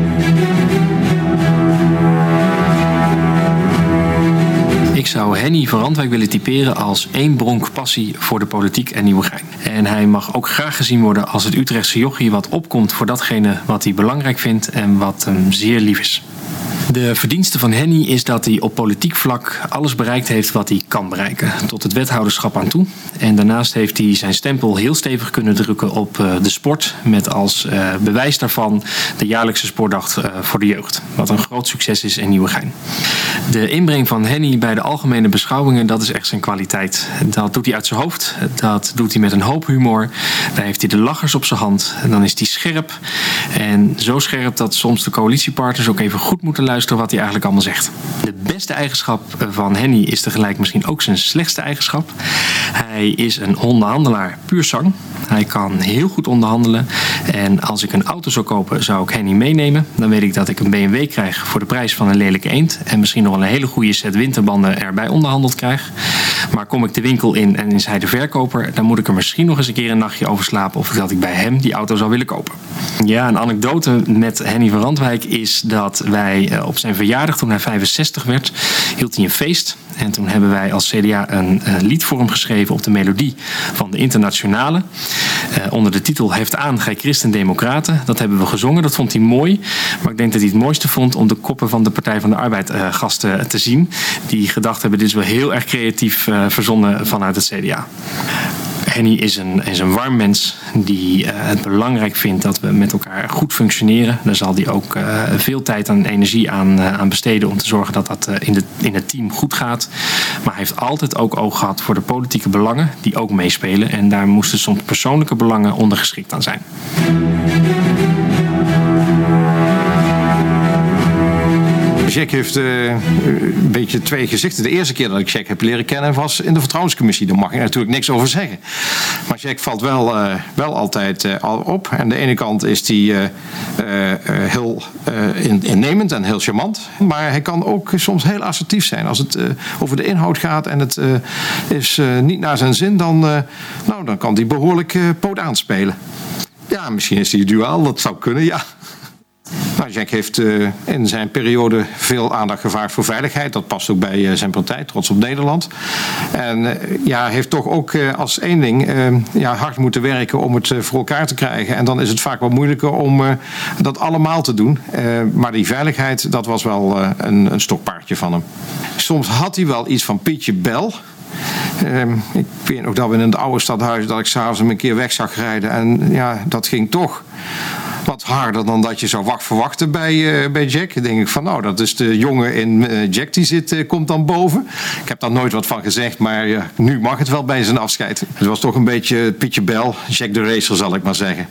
Ik zou Henny van Randwijk willen typeren als 1 bronk passie voor de politiek en Nieuwegein. En hij mag ook graag gezien worden als het Utrechtse jochie wat opkomt voor datgene wat hij belangrijk vindt en wat hem zeer lief is. De verdienste van Henny is dat hij op politiek vlak alles bereikt heeft wat hij kan kan bereiken, tot het wethouderschap aan toe. En daarnaast heeft hij zijn stempel heel stevig kunnen drukken op de sport, met als bewijs daarvan de jaarlijkse sportdag voor de jeugd, wat een groot succes is in Nieuwegein. De inbreng van Henny bij de algemene beschouwingen, dat is echt zijn kwaliteit. Dat doet hij uit zijn hoofd, dat doet hij met een hoop humor, daar heeft hij de lachers op zijn hand en dan is hij scherp. En zo scherp dat soms de coalitiepartners ook even goed moeten luisteren wat hij eigenlijk allemaal zegt. De beste eigenschap van Henny is tegelijk misschien ook zijn slechtste eigenschap. Hij is een onderhandelaar puur zang. Hij kan heel goed onderhandelen. En als ik een auto zou kopen, zou ik Henny meenemen. Dan weet ik dat ik een BMW krijg voor de prijs van een lelijke eend. En misschien nog een hele goede set winterbanden erbij onderhandeld krijg. Maar kom ik de winkel in en is hij de verkoper, dan moet ik er misschien nog eens een keer een nachtje over slapen of dat ik bij hem die auto zou willen kopen. Ja, een anekdote met Henny van Randwijk is dat wij op zijn verjaardag, toen hij 65 werd, hield hij een feest. En toen hebben wij als CDA een lied voor hem geschreven op de melodie van de Internationale. Onder de titel Heft aan, gij Christen-Democraten. Dat hebben we gezongen, dat vond hij mooi. Maar ik denk dat hij het mooiste vond om de koppen van de Partij van de Arbeid gasten te zien. Die gedacht hebben, dit is wel heel erg creatief verzonnen vanuit het CDA. Henny is een warm mens die het belangrijk vindt dat we met elkaar goed functioneren. Daar zal hij ook veel tijd en energie aan besteden om te zorgen dat dat in het team goed gaat. Maar hij heeft altijd ook oog gehad voor de politieke belangen die ook meespelen. En daar moesten soms persoonlijke belangen ondergeschikt aan zijn. Jack heeft een beetje twee gezichten. De eerste keer dat ik Jack heb leren kennen was in de vertrouwenscommissie. Daar mag ik natuurlijk niks over zeggen. Maar Jack valt wel altijd op. Aan de ene kant is hij heel innemend en heel charmant. Maar hij kan ook soms heel assertief zijn. Als het over de inhoud gaat en het is niet naar zijn zin, dan kan hij behoorlijk poot aanspelen. Ja, misschien is hij duaal, dat zou kunnen, ja. Nou, Jack heeft in zijn periode veel aandacht gevraagd voor veiligheid. Dat past ook bij zijn partij, Trots op Nederland. En heeft toch ook als één ding hard moeten werken om het voor elkaar te krijgen. En dan is het vaak wat moeilijker om dat allemaal te doen. Maar die veiligheid, dat was wel een stokpaardje van hem. Soms had hij wel iets van Pietje Bel. Ik weet nog dat we in het oude stadhuis, dat ik s'avonds hem een keer weg zag rijden. En ja, dat ging toch wat harder dan dat je zou verwachten bij Jack. Dan denk ik van dat is de jongen in Jack die komt dan boven. Ik heb daar nooit wat van gezegd, maar nu mag het wel bij zijn afscheid. Het was toch een beetje Pietje Bel, Jack de Racer zal ik maar zeggen.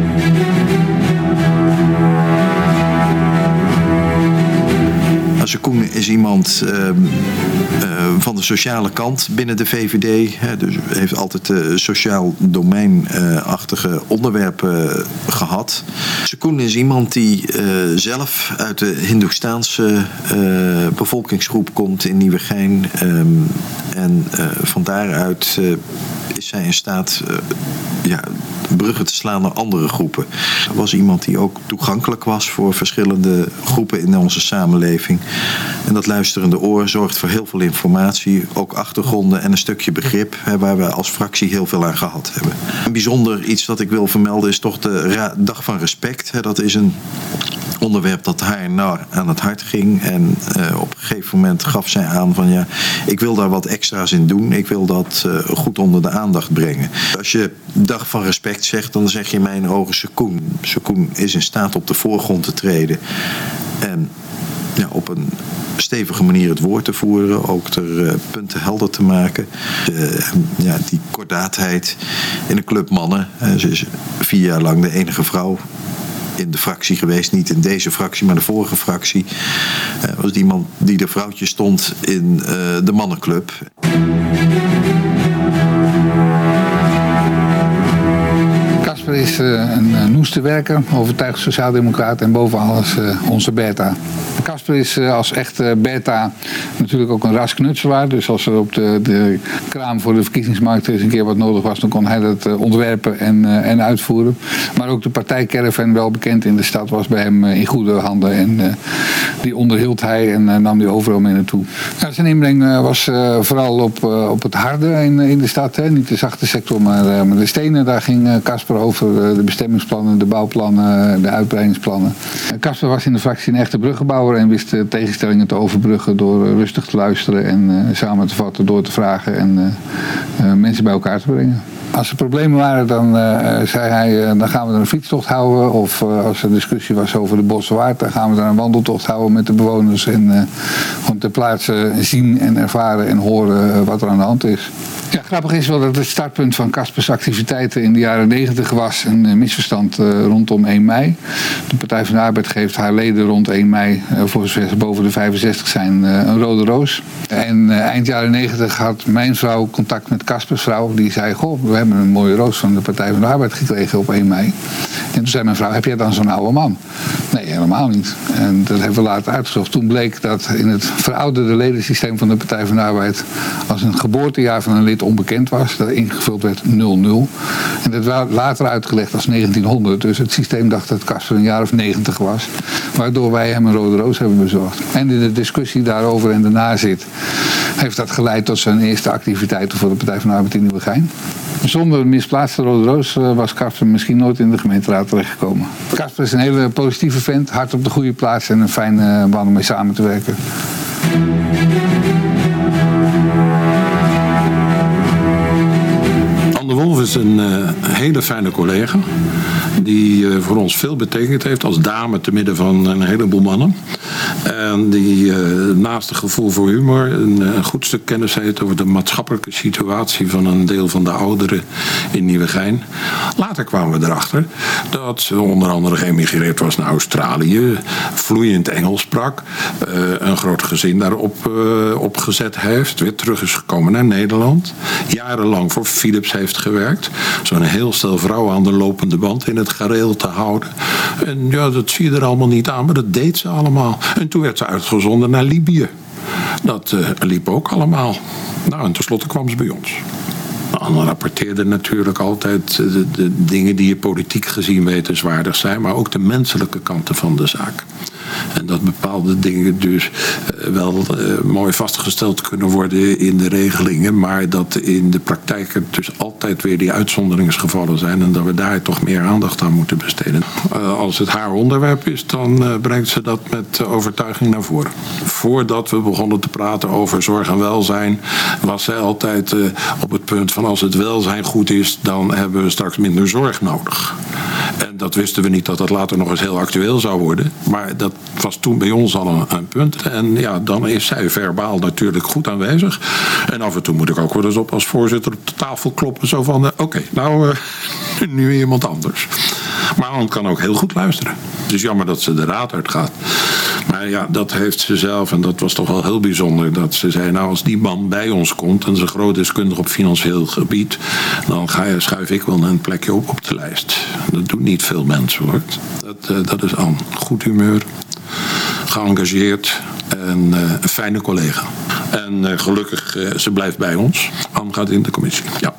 Koen is iemand van de sociale kant binnen de VVD. Dus heeft altijd sociaal domeinachtige onderwerpen gehad. Koen is iemand die zelf uit de Hindoestaanse bevolkingsgroep komt in Nieuwegein. En van daaruit is zij in staat bruggen te slaan naar andere groepen. Er was iemand die ook toegankelijk was voor verschillende groepen in onze samenleving. En dat luisterende oor zorgt voor heel veel informatie, ook achtergronden en een stukje begrip, waar we als fractie heel veel aan gehad hebben. Een bijzonder iets dat ik wil vermelden is toch de Dag van Respect. Dat is een onderwerp dat haar aan het hart ging. En op een gegeven moment gaf zij aan van ik wil daar wat extra's in doen. Ik wil dat goed onder de aandacht brengen. Als je Dag van Respect zegt, dan zeg je in mijn ogen Sekoen. Sekoen is in staat op de voorgrond te treden. En op een stevige manier het woord te voeren. Ook de punten helder te maken. Die kordaatheid in een club mannen. Ze is 4 jaar lang de enige vrouw in de fractie geweest. Niet in deze fractie, maar de vorige fractie. Was het iemand die de vrouwtje stond in de mannenclub. Casper is een noeste werker, overtuigd sociaaldemocraat en boven alles onze beta. Casper is als echte beta natuurlijk ook een rasknutselaar. Dus als er op de kraam voor de verkiezingsmarkt eens een keer wat nodig was, dan kon hij dat ontwerpen en uitvoeren. Maar ook de partijcaravan, wel bekend in de stad, was bij hem in goede handen. En Die onderhield hij en nam die overal mee naartoe. Ja, zijn inbreng was vooral op het harde in de stad. Hè. Niet de zachte sector, maar de stenen. Daar ging Casper over de bestemmingsplannen, de bouwplannen, de uitbreidingsplannen. Casper was in de fractie een echte bruggenbouwer en wist tegenstellingen te overbruggen door rustig te luisteren en samen te vatten, door te vragen en mensen bij elkaar te brengen. Als er problemen waren, dan zei hij, dan gaan we er een fietstocht houden. Of als er een discussie was over de Boswaard, dan gaan we daar een wandeltocht houden met de bewoners. En gewoon ter plaatse zien en ervaren en horen wat er aan de hand is. Ja, grappig is wel dat het startpunt van Caspers activiteiten in de jaren 90 was een misverstand rondom 1 mei. De Partij van de Arbeid geeft haar leden rond 1 mei, voor zover ze boven de 65 zijn, een rode roos. En eind jaren 90 had mijn vrouw contact met Caspers vrouw. Die zei, goh, we hebben een mooie roos van de Partij van de Arbeid gekregen op 1 mei. En toen zei mijn vrouw, heb jij dan zo'n oude man? Nee, helemaal niet. En dat hebben we later uitgezocht. Toen bleek dat in het verouderde ledensysteem van de Partij van de Arbeid, als een geboortejaar van een lid onbekend was, dat ingevuld werd 00. En dat werd later uitgelegd als 1900. Dus het systeem dacht dat Casper een jaar of 90 was. Waardoor wij hem een rode roos hebben bezorgd. En in de discussie daarover en daarna zit, heeft dat geleid tot zijn eerste activiteiten voor de Partij van de Arbeid in Nieuwegein. Zonder misplaatste rode roos was Casper misschien nooit in de gemeenteraad terechtgekomen. Casper is een hele positieve vent, hard op de goede plaats en een fijne man om mee samen te werken. Anne Wolff is een hele fijne collega die voor ons veel betekend heeft als dame te midden van een heleboel mannen. En die naast het gevoel voor humor een goed stuk kennis heeft over de maatschappelijke situatie van een deel van de ouderen in Nieuwegein. Later kwamen we erachter dat ze onder andere geëmigreerd was naar Australië, vloeiend Engels sprak, een groot gezin daarop opgezet heeft, weer terug is gekomen naar Nederland, jarenlang voor Philips heeft gewerkt, zo'n heel stel vrouwen aan de lopende band in het gareel te houden. En ja, dat zie je er allemaal niet aan, maar dat deed ze allemaal. En toen werd ze uitgezonden naar Libië. Dat liep ook allemaal. Nou, en tenslotte kwam ze bij ons. Anne rapporteerde natuurlijk altijd de dingen die je politiek gezien wetenswaardig zijn, maar ook de menselijke kanten van de zaak. En dat bepaalde dingen dus wel mooi vastgesteld kunnen worden in de regelingen, maar dat in de praktijk er dus altijd weer die uitzonderingsgevallen zijn en dat we daar toch meer aandacht aan moeten besteden. Als het haar onderwerp is, dan brengt ze dat met overtuiging naar voren. Voordat we begonnen te praten over zorg en welzijn, was zij altijd op het punt van als het welzijn goed is, dan hebben we straks minder zorg nodig. En dat wisten we niet dat dat later nog eens heel actueel zou worden. Maar dat was toen bij ons al een punt. En ja, dan is zij verbaal natuurlijk goed aanwezig. En af en toe moet ik ook wel eens op als voorzitter op de tafel kloppen. Zo van, oké, nou, nu iemand anders. Maar Anne kan ook heel goed luisteren. Het is jammer dat ze de raad uit gaat. Maar ja, dat heeft ze zelf, en dat was toch wel heel bijzonder, dat ze zei, nou als die man bij ons komt en ze is groot deskundige op financieel gebied, dan schuif ik wel een plekje op de lijst. Dat doen niet veel mensen hoor. Dat is Anne. Goed humeur, geëngageerd en een fijne collega. En gelukkig, ze blijft bij ons. Anne gaat in de commissie. Ja.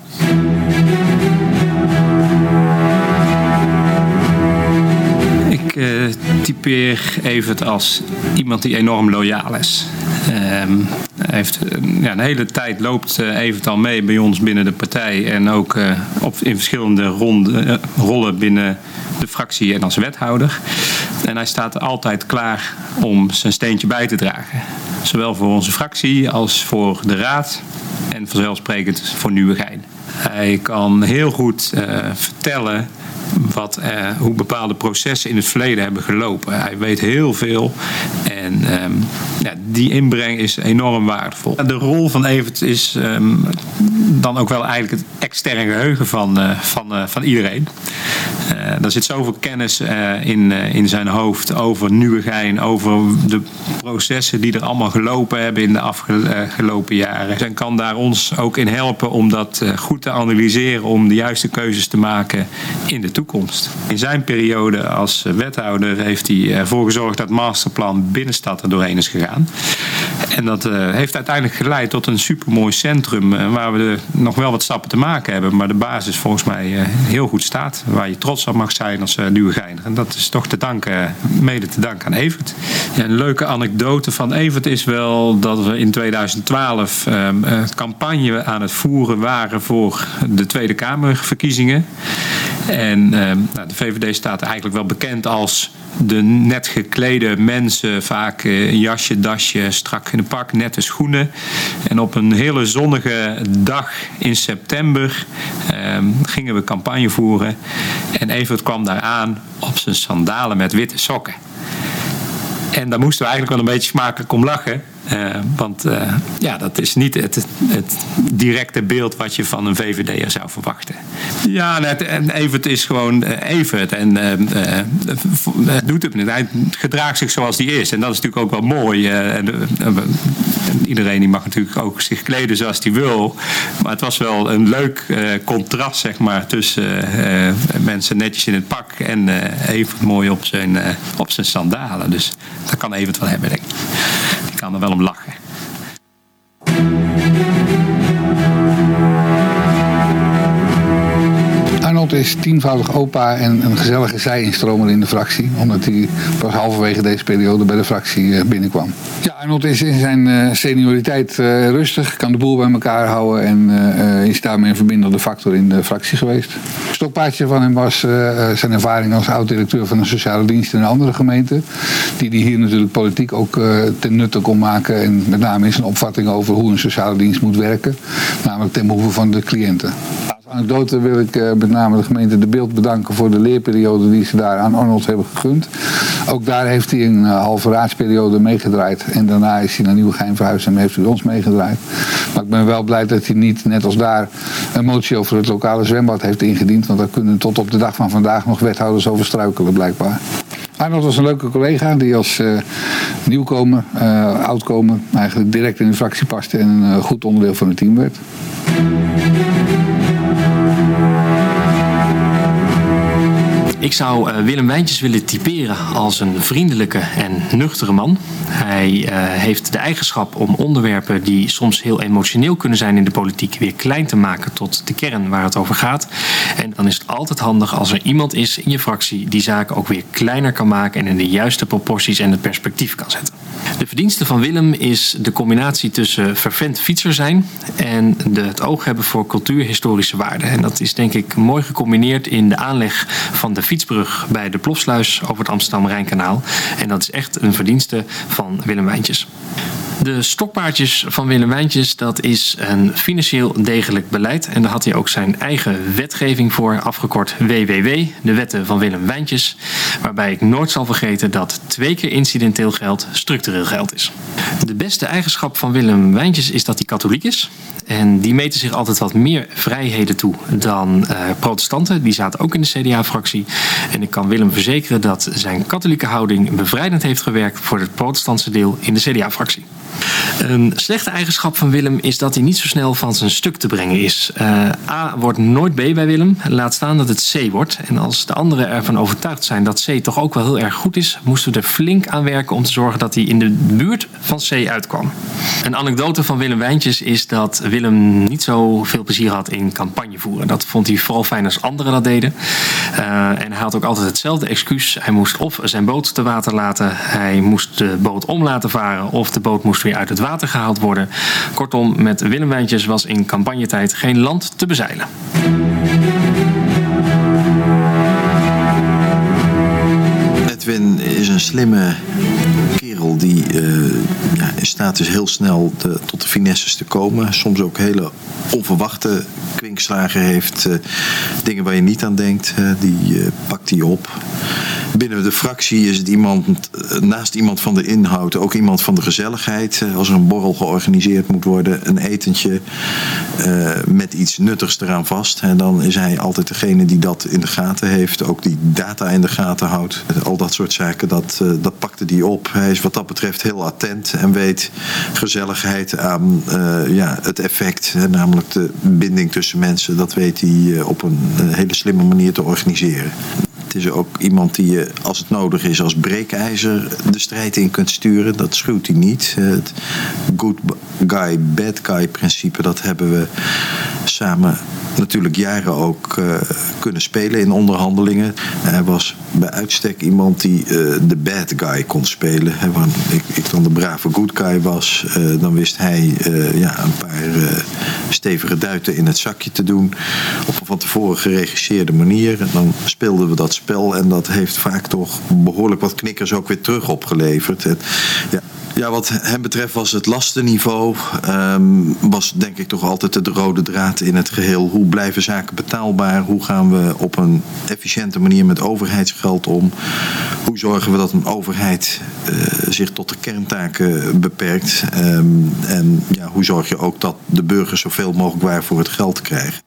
Ik typeer Evert als iemand die enorm loyaal is. Heeft een hele tijd loopt Evert al mee bij ons binnen de partij en ook in verschillende rollen binnen de fractie en als wethouder. En hij staat altijd klaar om zijn steentje bij te dragen. Zowel voor onze fractie als voor de raad en vanzelfsprekend voor Nieuwegein. Hij kan heel goed vertellen hoe bepaalde processen in het verleden hebben gelopen. Hij weet heel veel en die inbreng is enorm waardevol. De rol van Evert is dan ook wel eigenlijk het externe geheugen van iedereen. Er zit zoveel kennis in zijn hoofd over Nieuwegein, over de processen die er allemaal gelopen hebben in de afgelopen jaren. En kan daar ons ook in helpen om dat goed te analyseren, om de juiste keuzes te maken in de toekomst. In zijn periode als wethouder heeft hij ervoor gezorgd dat het masterplan Binnenstad er doorheen is gegaan. En dat heeft uiteindelijk geleid tot een supermooi centrum waar we nog wel wat stappen te maken hebben, maar de basis volgens mij heel goed staat, waar je trots op mag zijn als Nieuwegeiner. En dat is toch mede te danken aan Evert. Een leuke anekdote van Evert is wel dat we in 2012 campagne aan het voeren waren voor de Tweede Kamerverkiezingen. En de VVD staat eigenlijk wel bekend als de net geklede mensen, vaak jasje, dasje, strak in een pak, nette schoenen. En op een hele zonnige dag in september gingen we campagne voeren. En Evert kwam daar aan op zijn sandalen met witte sokken. En daar moesten we eigenlijk wel een beetje smakelijk om lachen. Want dat is niet het directe beeld wat je van een VVD'er zou verwachten. Ja, en Evert is gewoon Evert. En het doet het niet. Hij gedraagt zich zoals hij is. En dat is natuurlijk ook wel mooi. Iedereen die mag natuurlijk ook zich kleden zoals hij wil. Maar het was wel een leuk contrast, zeg maar, tussen mensen netjes in het pak en Evert mooi op zijn sandalen. Dus dat kan Evert wel hebben, denk ik. Die kan er wel om lachen. Arnold is 10-voudig opa en een gezellige zij-instromer in de fractie. Omdat hij pas halverwege deze periode bij de fractie binnenkwam. Ja, Arnold is in zijn senioriteit rustig, kan de boel bij elkaar houden en is daarmee een verbindende factor in de fractie geweest. Het stokpaardje van hem was zijn ervaring als oud-directeur van een sociale dienst in een andere gemeente. Die hier natuurlijk politiek ook ten nutte kon maken. En met name in zijn opvatting over hoe een sociale dienst moet werken. Namelijk ten behoeve van de cliënten. Als anekdote wil ik met name de gemeente De Bilt bedanken voor de leerperiode die ze daar aan Arnold hebben gegund. Ook daar heeft hij een halve raadsperiode meegedraaid. En daarna is hij naar Nieuwegein verhuisd en heeft hij ons meegedraaid. Maar ik ben wel blij dat hij niet, net als daar, een motie over het lokale zwembad heeft ingediend. Want daar kunnen tot op de dag van vandaag nog wethouders over struikelen, blijkbaar. Arnold was een leuke collega die als nieuwkomer, oudkomer, eigenlijk direct in de fractie paste en een goed onderdeel van het team werd. Ik zou Willem Wijntjes willen typeren als een vriendelijke en nuchtere man. Hij heeft de eigenschap om onderwerpen die soms heel emotioneel kunnen zijn in de politiek weer klein te maken tot de kern waar het over gaat. En dan is het altijd handig als er iemand is in je fractie die zaken ook weer kleiner kan maken en in de juiste proporties en het perspectief kan zetten. De verdienste van Willem is de combinatie tussen fervent fietser zijn en het oog hebben voor cultuurhistorische waarden. En dat is denk ik mooi gecombineerd in de aanleg van de fietsbrug bij de Plofsluis over het Amsterdam-Rijnkanaal. En dat is echt een verdienste van Willem Wijntjes. De stokpaardjes van Willem Wijntjes, dat is een financieel degelijk beleid. En daar had hij ook zijn eigen wetgeving voor, afgekort WWW, de wetten van Willem Wijntjes. Waarbij ik nooit zal vergeten dat 2 keer incidenteel geld structureel geld is. De beste eigenschap van Willem Wijntjes is dat hij katholiek is. En die meten zich altijd wat meer vrijheden toe dan protestanten. Die zaten ook in de CDA-fractie. En ik kan Willem verzekeren dat zijn katholieke houding bevrijdend heeft gewerkt voor het protestantse deel in de CDA-fractie. Een slechte eigenschap van Willem is dat hij niet zo snel van zijn stuk te brengen is. A wordt nooit B bij Willem. Laat staan dat het C wordt. En als de anderen ervan overtuigd zijn dat C toch ook wel heel erg goed is, moesten we er flink aan werken om te zorgen dat hij in de buurt van C uitkwam. Een anekdote van Willem Wijntjes is dat Willem niet zo veel plezier had in campagne voeren. Dat vond hij vooral fijn als anderen dat deden. En hij had ook altijd hetzelfde excuus. Hij moest of zijn boot te water laten, hij moest de boot om laten varen of de boot moest weer uit het water gehaald worden. Kortom, met Willem Wijntjes was in campagnetijd geen land te bezeilen. Edwin is een slimme kerel die in staat is heel snel tot de finesses te komen. Soms ook hele onverwachte kwinkslagen heeft. Dingen waar je niet aan denkt, die pakt hij op. Binnen de fractie is het iemand, naast iemand van de inhoud, ook iemand van de gezelligheid. Als er een borrel georganiseerd moet worden, een etentje met iets nuttigs eraan vast. En dan is hij altijd degene die dat in de gaten heeft. Ook die data in de gaten houdt. Al dat soort zaken, dat pakte hij op. Hij is wat dat betreft heel attent en weet gezelligheid aan het effect. Namelijk de binding tussen mensen. Dat weet hij op een hele slimme manier te organiseren. Het is ook iemand die je, als het nodig is, als breekijzer de strijd in kunt sturen. Dat schuwt hij niet. Het good guy, bad guy principe, dat hebben we samen natuurlijk jaren ook kunnen spelen in onderhandelingen. Hij was bij uitstek iemand die de bad guy kon spelen. Want ik dan de brave good guy was, dan wist hij een paar stevige duiten in het zakje te doen op een van tevoren geregisseerde manier. En dan speelden we dat spel en dat heeft vaak toch behoorlijk wat knikkers ook weer terug opgeleverd. Ja, wat hem betreft was het lastenniveau, was denk ik toch altijd de rode draad in het geheel. Hoe blijven zaken betaalbaar? Hoe gaan we op een efficiënte manier met overheidsgeld om? Hoe zorgen we dat een overheid zich tot de kerntaken beperkt? En hoe zorg je ook dat de burgers zoveel mogelijk waar voor het geld krijgen?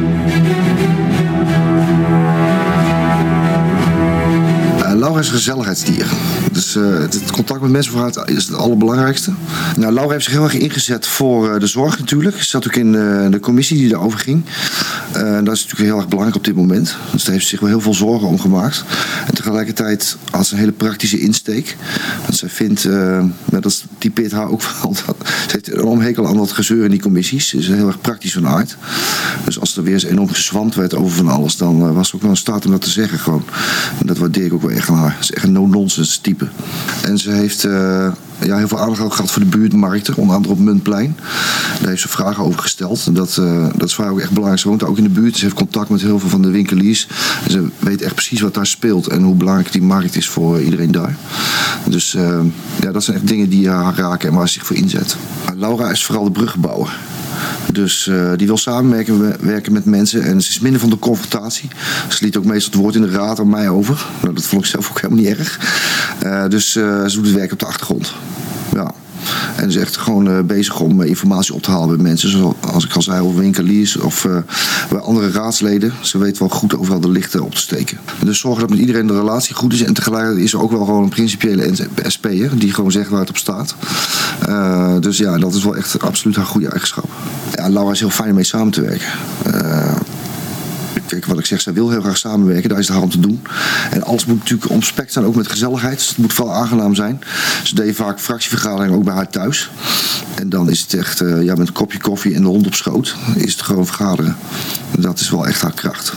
Laura is een gezelligheidsdier. Dus het contact met mensen voor haar is het allerbelangrijkste. Nou, Laura heeft zich heel erg ingezet voor de zorg natuurlijk. Ze zat ook in de commissie die daarover ging. Dat is natuurlijk heel erg belangrijk op dit moment. Dus daar heeft ze zich wel heel veel zorgen om gemaakt. En tegelijkertijd had ze een hele praktische insteek. Want zij vindt, dat typeert haar ook wel. Ze heeft een enorm hekel aan dat gezeur in die commissies. Ze is heel erg praktisch van aard. Dus als er weer eens enorm gezwamd werd over van alles, dan was ze ook wel in staat om dat te zeggen gewoon. En dat waardeer ik ook wel echt aan haar. Ze is echt een no-nonsense type. En ze heeft heel veel aandacht ook gehad voor de buurtmarkten, onder andere op Muntplein. Daar heeft ze vragen over gesteld. En dat is voor haar ook echt belangrijk. Ze woont daar ook in de buurt. Ze heeft contact met heel veel van de winkeliers. En ze weet echt precies wat daar speelt en hoe belangrijk die markt is voor iedereen daar. Dus dat zijn echt dingen die haar raken en waar ze zich voor inzet. Laura is vooral de bruggenbouwer. Dus die wil samenwerken met mensen en ze is minder van de confrontatie. Ze liet ook meestal het woord in de raad aan mij over. Nou, dat vond ik zelf ook helemaal niet erg. Dus ze doet het werk op de achtergrond. Ja. En ze is echt gewoon bezig om informatie op te halen bij mensen. Zoals ik al zei, over winkeliers of bij andere raadsleden. Ze weet wel goed overal de lichten op te steken. Dus zorgen dat met iedereen de relatie goed is. En tegelijkertijd is er ook wel gewoon een principiële SP'er die gewoon zegt waar het op staat. Dus ja, dat is wel echt absoluut haar goede eigenschap. Ja, Laura is heel fijn om mee samen te werken. Kijk, wat ik zeg, zij wil heel graag samenwerken. Daar is het haar om te doen. En alles moet natuurlijk omspekt zijn, ook met gezelligheid. Dus het moet wel aangenaam zijn. Ze deed vaak fractievergaderingen ook bij haar thuis. En dan is het echt, met een kopje koffie en de hond op schoot, is het gewoon vergaderen. Dat is wel echt haar kracht.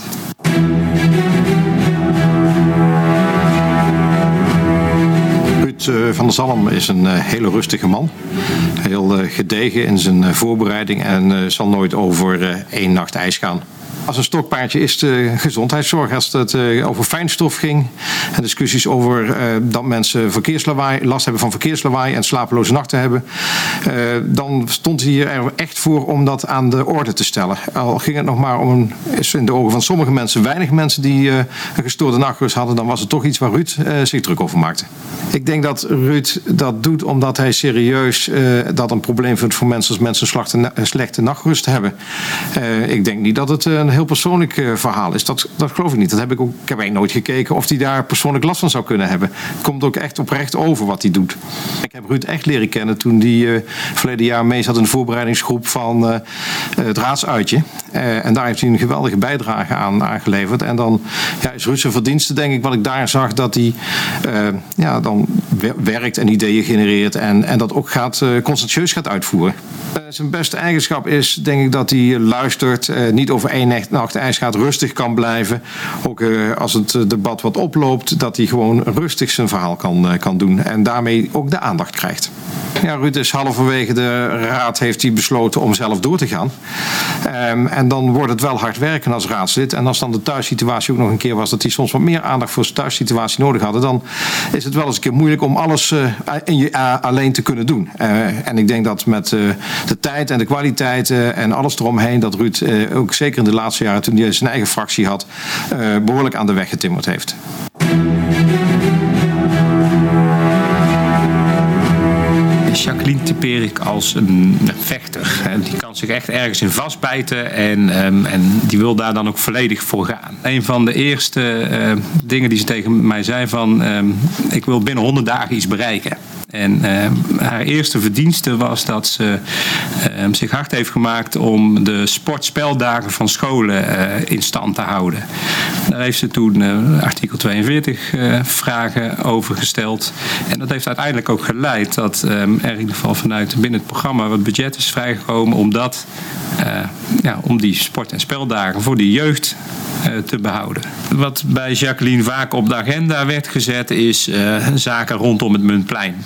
Ruud van der Zalm is een hele rustige man. Heel gedegen in zijn voorbereiding en zal nooit over 1 nacht ijs gaan. Als een stokpaardje is de gezondheidszorg. Als het over fijnstof ging en discussies over dat mensen last hebben van verkeerslawaai en slapeloze nachten hebben, dan stond hij er echt voor om dat aan de orde te stellen. Al ging het nog maar is in de ogen van sommige mensen, weinig mensen die een gestoorde nachtrust hadden, dan was het toch iets waar Ruud zich druk over maakte. Ik denk dat Ruud dat doet omdat hij serieus dat een probleem vindt voor mensen als mensen een slechte nachtrust hebben. Ik denk niet dat het een heel persoonlijk verhaal is. Dat geloof ik niet. Ik heb eigenlijk nooit gekeken of hij daar persoonlijk last van zou kunnen hebben. Het komt ook echt oprecht over wat hij doet. Ik heb Ruud echt leren kennen toen hij verleden jaar mee zat in de voorbereidingsgroep van het raadsuitje. En daar heeft hij een geweldige bijdrage aan geleverd. En dan is Ruud zijn verdienste, denk ik, wat ik daar zag, dat hij dan werkt en ideeën genereert en dat ook conscientieus gaat uitvoeren. Zijn beste eigenschap is, denk ik, dat hij luistert, niet over 1 nacht ijs gaat, rustig kan blijven. Ook als het debat wat oploopt, dat hij gewoon rustig zijn verhaal kan doen en daarmee ook de aandacht krijgt. Ja, Ruud is halverwege de raad heeft hij besloten om zelf door te gaan. En dan wordt het wel hard werken als raadslid. En als dan de thuissituatie ook nog een keer was dat hij soms wat meer aandacht voor zijn thuissituatie nodig hadden, dan is het wel eens een keer moeilijk om alles alleen te kunnen doen. En ik denk dat met de tijd en de kwaliteit en alles eromheen, dat Ruud ook zeker in de laatste jaren, toen hij zijn eigen fractie had, behoorlijk aan de weg getimmerd heeft. Jacqueline typeer ik als een vechter. Die kan zich echt ergens in vastbijten en die wil daar dan ook volledig voor gaan. Een van de eerste dingen die ze tegen mij zei van ik wil binnen 100 dagen iets bereiken. En haar eerste verdienste was dat ze zich hard heeft gemaakt om de sportspeldagen van scholen in stand te houden. Daar heeft ze toen artikel 42 vragen over gesteld. En dat heeft uiteindelijk ook geleid dat er in ieder geval vanuit binnen het programma wat budget is vrijgekomen om die sport- en speldagen voor de jeugd te behouden. Wat bij Jacqueline vaak op de agenda werd gezet is zaken rondom het Muntplein.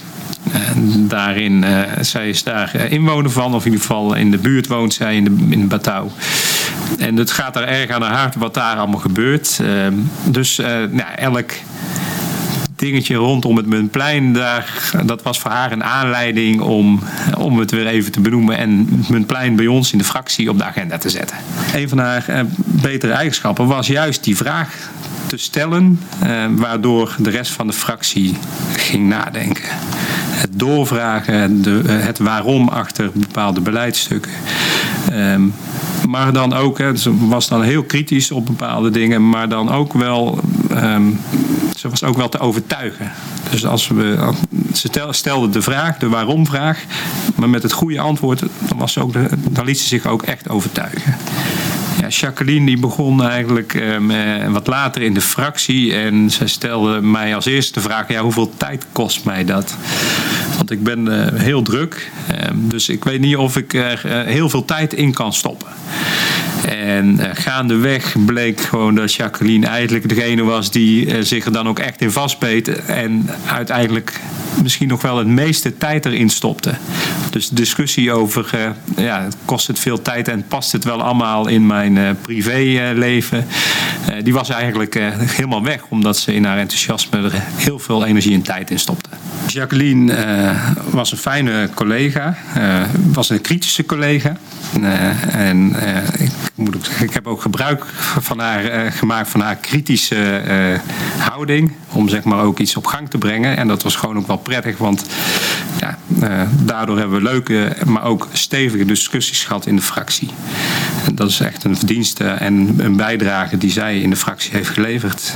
Zij is daar inwoner van, of in ieder geval in de buurt woont zij in Batouw. En het gaat daar erg aan haar hart wat daar allemaal gebeurt. Elk dingetje rondom het Muntplein, dat was voor haar een aanleiding om het weer even te benoemen en het Muntplein bij ons in de fractie op de agenda te zetten. Een van haar betere eigenschappen was juist die vraag te stellen, waardoor de rest van de fractie ging nadenken. Het doorvragen, het waarom achter bepaalde beleidsstukken. Maar dan ook, ze was dan heel kritisch op bepaalde dingen, maar dan ook wel, ze was ook wel te overtuigen. Dus ze stelde de vraag, de waarom-vraag, maar met het goede antwoord, dan liet ze zich ook echt overtuigen. Ja, Jacqueline die begon eigenlijk wat later in de fractie en zij stelde mij als eerste de vraag, hoeveel tijd kost mij dat? Want ik ben heel druk, dus ik weet niet of ik er heel veel tijd in kan stoppen. En gaandeweg bleek gewoon dat Jacqueline eigenlijk degene was die zich er dan ook echt in vastbeet en uiteindelijk misschien nog wel het meeste tijd erin stopte. Dus de discussie over kost het veel tijd en past het wel allemaal in mijn privéleven, die was eigenlijk helemaal weg, omdat ze in haar enthousiasme er heel veel energie en tijd in stopte. Jacqueline was een fijne collega, was een kritische collega. Ik heb ook gebruik van haar gemaakt van haar kritische houding om zeg maar ook iets op gang te brengen. En dat was gewoon ook wel prettig, want daardoor hebben we leuke, maar ook stevige discussies gehad in de fractie. En dat is echt een verdienste en een bijdrage die zij in de fractie heeft geleverd.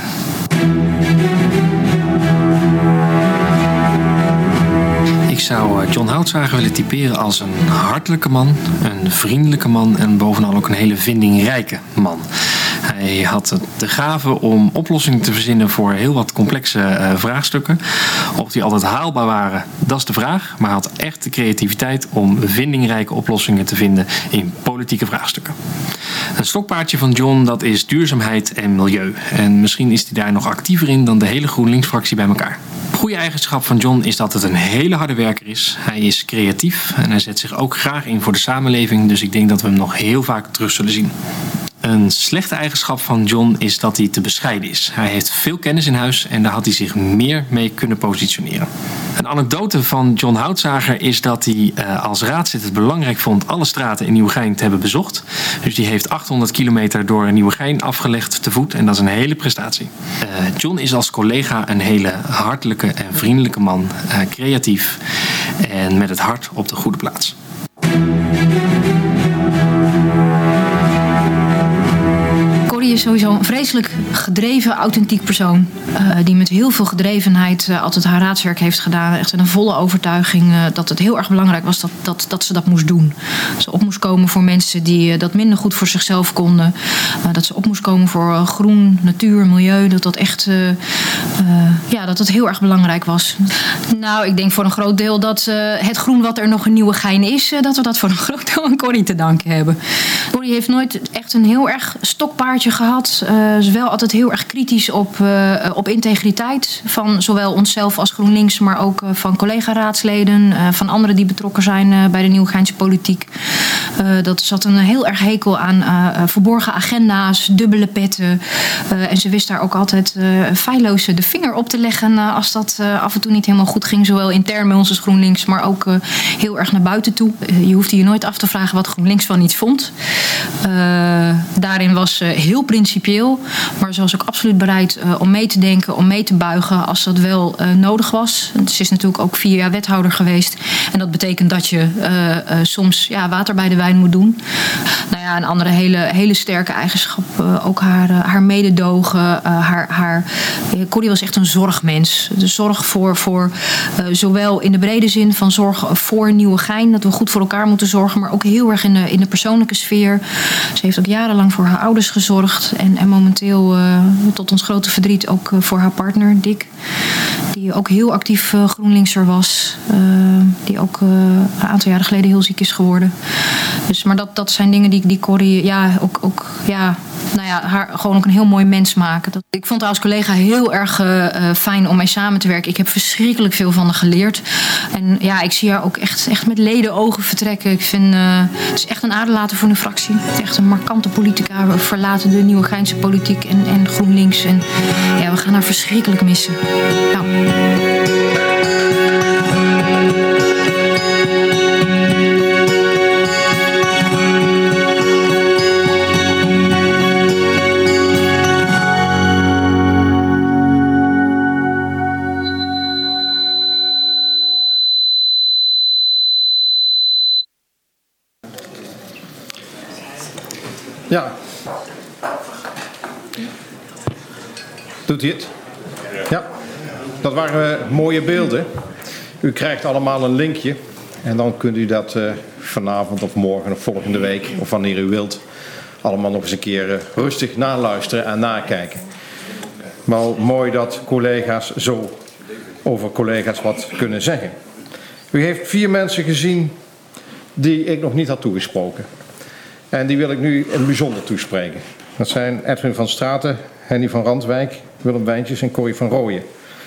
Ik zou John Houtzager willen typeren als een hartelijke man, een vriendelijke man en bovenal ook een hele vindingrijke man. Hij had de gave om oplossingen te verzinnen voor heel wat complexe vraagstukken. Of die altijd haalbaar waren, dat is de vraag. Maar hij had echt de creativiteit om vindingrijke oplossingen te vinden in politieke vraagstukken. Een stokpaardje van John, dat is duurzaamheid en milieu. En misschien is hij daar nog actiever in dan de hele GroenLinks-fractie bij elkaar. Een goede eigenschap van John is dat het een hele harde werker is. Hij is creatief en hij zet zich ook graag in voor de samenleving. Dus ik denk dat we hem nog heel vaak terug zullen zien. Een slechte eigenschap van John is dat hij te bescheiden is. Hij heeft veel kennis in huis en daar had hij zich meer mee kunnen positioneren. Een anekdote van John Houtzager is dat hij als raadslid het belangrijk vond alle straten in Nieuwegein te hebben bezocht. Dus die heeft 800 kilometer door Nieuwegein afgelegd te voet en dat is een hele prestatie. John is als collega een hele hartelijke en vriendelijke man, creatief en met het hart op de goede plaats. Corrie is sowieso een vreselijk gedreven, authentiek persoon. Die met heel veel gedrevenheid altijd haar raadswerk heeft gedaan. Echt een volle overtuiging dat het heel erg belangrijk was dat ze dat moest doen. Dat ze op moest komen voor mensen die dat minder goed voor zichzelf konden. Dat ze op moest komen voor groen, natuur, milieu. Dat echt dat het heel erg belangrijk was. Nou, ik denk voor een groot deel dat het groen wat er nog in Nieuwegein is, dat we dat voor een groot deel aan Corrie te danken hebben. Corrie heeft nooit echt een heel erg stokpaardje gehad. Ze is wel altijd heel erg kritisch op integriteit van zowel onszelf als GroenLinks, maar ook van collega-raadsleden, van anderen die betrokken zijn bij de Nieuwegeinse politiek. Dat zat een heel erg hekel aan verborgen agenda's, dubbele petten. En ze wist daar ook altijd feilloos de vinger op te leggen als dat af en toe niet helemaal goed ging. Zowel intern bij ons als GroenLinks, maar ook heel erg naar buiten toe. Je hoefde je nooit af te vragen wat GroenLinks van iets vond. Daarin was ze heel principieel, maar ze was ook absoluut bereid om mee te denken, om mee te buigen als dat wel nodig was. Ze is natuurlijk ook 4 jaar wethouder geweest. En dat betekent dat je soms water bij de wijn wijn moet doen. Nou ja, een andere hele sterke eigenschap, ook haar mededogen. Corrie was echt een zorgmens. De zorg voor zowel in de brede zin van zorg voor Nieuwegein, dat we goed voor elkaar moeten zorgen, maar ook heel erg in de persoonlijke sfeer. Ze heeft ook jarenlang voor haar ouders gezorgd en momenteel tot ons grote verdriet ook voor haar partner, Dick. Die ook heel actief GroenLinkser was. Die ook een aantal jaren geleden heel ziek is geworden. Dus, maar dat zijn dingen die Corrie haar gewoon ook een heel mooi mens maken. Ik vond haar als collega heel erg fijn om mee samen te werken. Ik heb verschrikkelijk veel van haar geleerd. En ja, ik zie haar ook echt met ledenogen vertrekken. Ik vind het is echt een aderlater voor de fractie. Echt een markante politica. We verlaten de Nieuwegeinse politiek en GroenLinks. En ja, we gaan haar verschrikkelijk missen. Ja. Ja. Doet hij het? Ja. Dat waren mooie beelden. U krijgt allemaal een linkje. En dan kunt u dat vanavond of morgen of volgende week, of wanneer u wilt, allemaal nog eens een keer rustig naluisteren en nakijken. Maar mooi dat collega's zo over collega's wat kunnen zeggen. U heeft 4 mensen gezien die ik nog niet had toegesproken. En die wil ik nu in het bijzonder toespreken. Dat zijn Edwin van Straten, Henny van Randwijk, Willem Wijntjes en Corrie van Rooyen.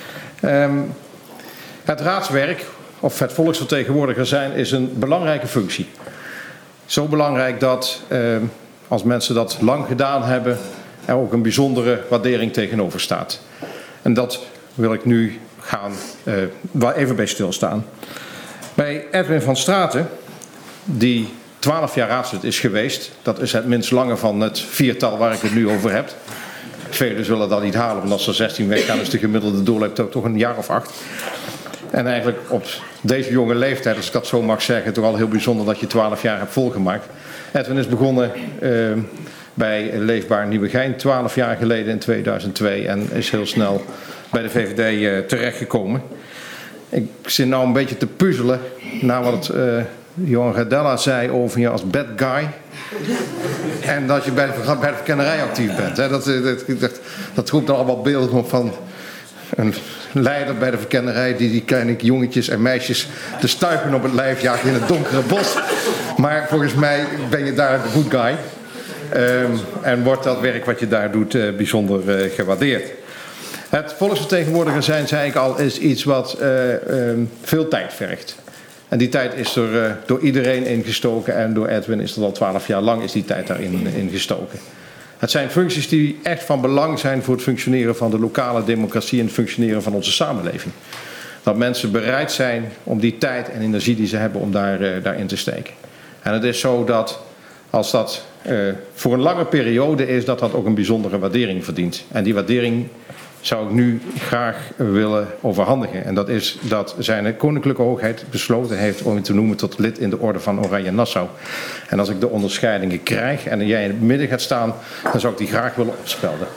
Het raadswerk, of het volksvertegenwoordiger zijn, is een belangrijke functie. Zo belangrijk dat als mensen dat lang gedaan hebben, er ook een bijzondere waardering tegenover staat. En dat wil ik nu gaan even bij stilstaan. Bij Edwin van Straten, die 12 jaar raadslid is geweest. Dat is het minst lange van het 4-tal waar ik het nu over heb. Velen zullen dat niet halen, want als er 16 weggaan is de gemiddelde doorloop toch een jaar of 8. En eigenlijk op deze jonge leeftijd, als ik dat zo mag zeggen, toch al heel bijzonder dat je 12 jaar hebt volgemaakt. Edwin is begonnen bij Leefbaar Nieuwegein 12 jaar geleden in 2002 en is heel snel bij de VVD terechtgekomen. Ik zit nou een beetje te puzzelen naar wat Johan Gardella zei over je als bad guy. En dat je bij de verkennerij actief bent. Hè. Dat roept dan allemaal beelden op van een leider bij de verkennerij die kleine jongetjes en meisjes de stuipen op het lijf jaagt in het donkere bos. Maar volgens mij ben je daar de good guy. En wordt dat werk wat je daar doet bijzonder gewaardeerd. Het volksvertegenwoordiger zijn, zei ik al, is iets wat veel tijd vergt. En die tijd is er door iedereen ingestoken en door Edwin is er al 12 jaar lang is die tijd daarin ingestoken. Het zijn functies die echt van belang zijn voor het functioneren van de lokale democratie en het functioneren van onze samenleving. Dat mensen bereid zijn om die tijd en energie die ze hebben om daarin te steken. En het is zo dat als dat voor een lange periode is, dat ook een bijzondere waardering verdient. En die waardering zou ik nu graag willen overhandigen. En dat is dat zijn koninklijke hoogheid besloten heeft om je te noemen tot lid in de orde van Oranje Nassau. En als ik de onderscheidingen krijg en jij in het midden gaat staan, dan zou ik die graag willen opspelden.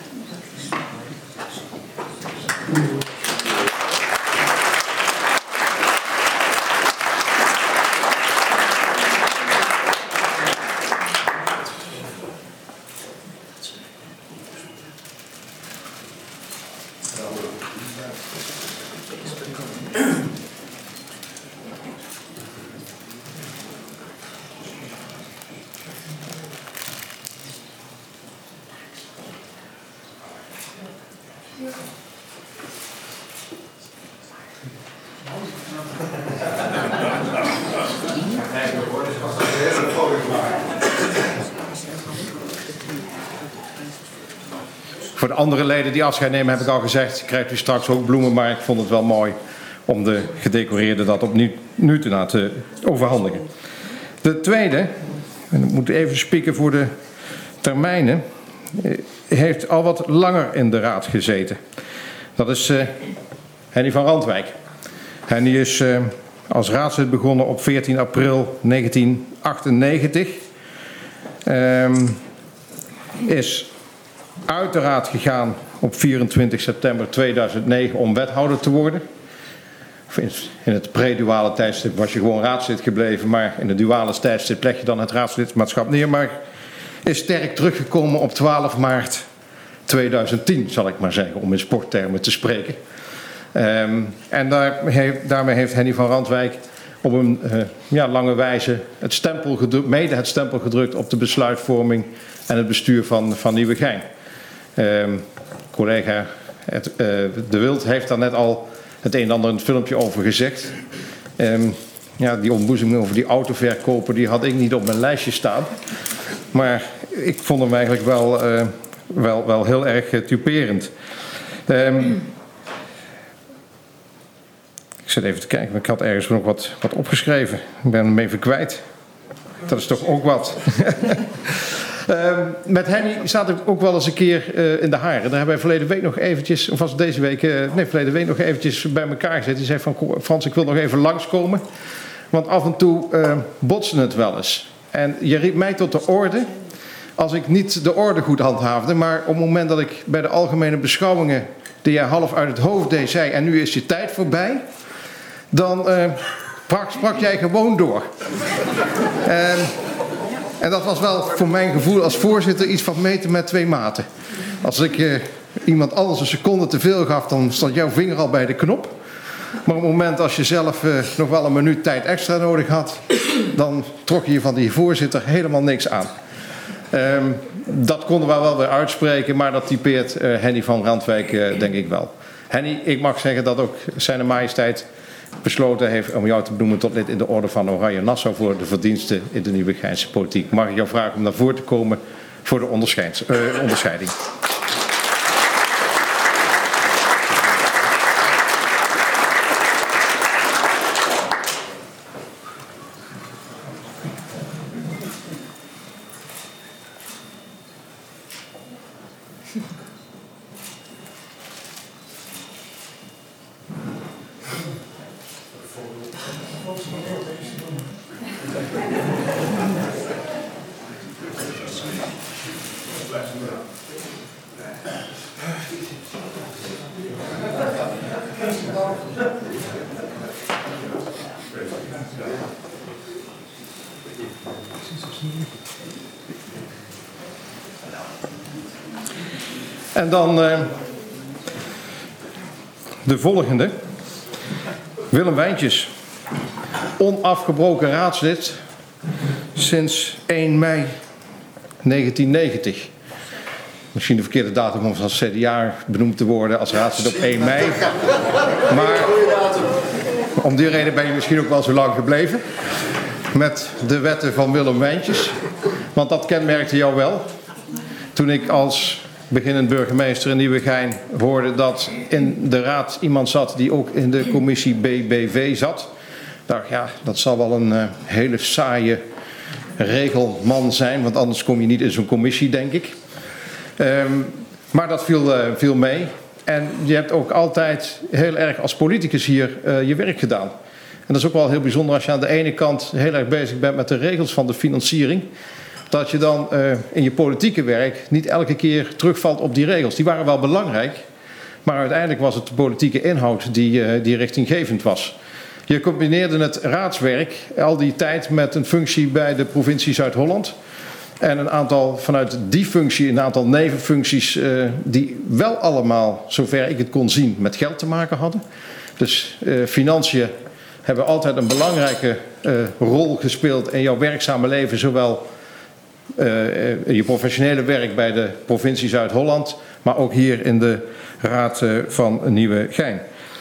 Voor de andere leden die afscheid nemen heb ik al gezegd, krijgt u straks ook bloemen, maar ik vond het wel mooi om de gedecoreerden dat opnieuw nu te laten overhandigen. De tweede, en ik moet even spieken voor de termijnen, heeft al wat langer in de raad gezeten. Dat is Henny van Randwijk. Henny is als raadslid begonnen op 14 april 1998. Is uit de raad gegaan op 24 september 2009 om wethouder te worden. In het pre-duale tijdstip was je gewoon raadslid gebleven, maar in het duale tijdstip leg je dan het raadslidmaatschap neer. Maar is sterk teruggekomen op 12 maart 2010, zal ik maar zeggen, om in sporttermen te spreken. En daarmee heeft Henny van Randwijk op een lange wijze het stempel gedrukt op de besluitvorming en het bestuur van Nieuwegein. Collega De Wild heeft daar net al het een en ander in het filmpje over gezegd. Die ontboezeming over die autoverkoper, die had ik niet op mijn lijstje staan. Maar ik vond hem eigenlijk wel heel erg typerend. Ik zit even te kijken, maar ik had ergens nog wat opgeschreven. Ik ben hem even kwijt. Dat is toch ook wat. Met Henny zat ik ook wel eens een keer in de haren. Daar hebben wij verleden week nog eventjes, of was het deze week? Verleden week nog eventjes bij elkaar gezet. Die zei van, Frans, ik wil nog even langskomen. Want af en toe botsen het wel eens. En je riep mij tot de orde als ik niet de orde goed handhaafde. Maar op het moment dat ik bij de algemene beschouwingen, die jij half uit het hoofd deed, zei, en nu is je tijd voorbij. Dan sprak jij gewoon door. En dat was wel voor mijn gevoel als voorzitter iets van meten met 2 maten. Als ik iemand anders een seconde te veel gaf, dan stond jouw vinger al bij de knop. Maar op het moment als je zelf nog wel een minuut tijd extra nodig had, dan trok je van die voorzitter helemaal niks aan. Dat konden we wel weer uitspreken, maar dat typeert Henny van Randwijk denk ik wel. Henny, ik mag zeggen dat ook zijn majesteit besloten heeft om jou te benoemen tot lid in de orde van Oranje Nassau voor de verdiensten in de Nieuwegeinse politiek. Mag ik jou vragen om naar voren te komen voor de onderscheiding. En dan de volgende. Willem Wijntjes. Onafgebroken raadslid sinds 1 mei 1990. Misschien de verkeerde datum om als CDA benoemd te worden als raadslid op 1 mei. Maar om die reden ben je misschien ook wel zo lang gebleven. Met de wetten van Willem Wijntjes. Want dat kenmerkte jou wel. Toen ik als beginnend burgemeester in Nieuwegein hoorde dat in de raad iemand zat die ook in de commissie BBV zat. Dacht ja, dat zal wel een hele saaie regelman zijn, want anders kom je niet in zo'n commissie, denk ik. Maar dat viel mee. En je hebt ook altijd heel erg als politicus hier je werk gedaan. En dat is ook wel heel bijzonder als je aan de ene kant heel erg bezig bent met de regels van de financiering. Dat je dan in je politieke werk niet elke keer terugvalt op die regels. Die waren wel belangrijk, maar uiteindelijk was het de politieke inhoud die richtinggevend was. Je combineerde het raadswerk al die tijd met een functie bij de provincie Zuid-Holland. En een aantal, vanuit die functie, een aantal nevenfuncties die wel allemaal, zover ik het kon zien, met geld te maken hadden. Dus financiën hebben altijd een belangrijke rol gespeeld in jouw werkzame leven, zowel je professionele werk bij de provincie Zuid-Holland, maar ook hier in de Raad van Nieuwegein.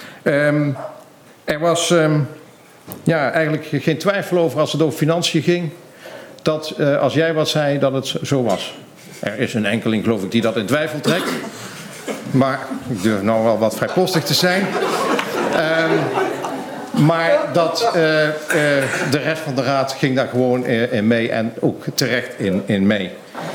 Er was eigenlijk geen twijfel over als het over financiën ging, dat als jij wat zei, dat het zo was. Er is een enkeling, geloof ik, die dat in twijfel trekt. Maar ik durf nou wel wat vrijpostig te zijn. Maar dat de rest van de raad ging daar gewoon in mee en ook terecht in mee.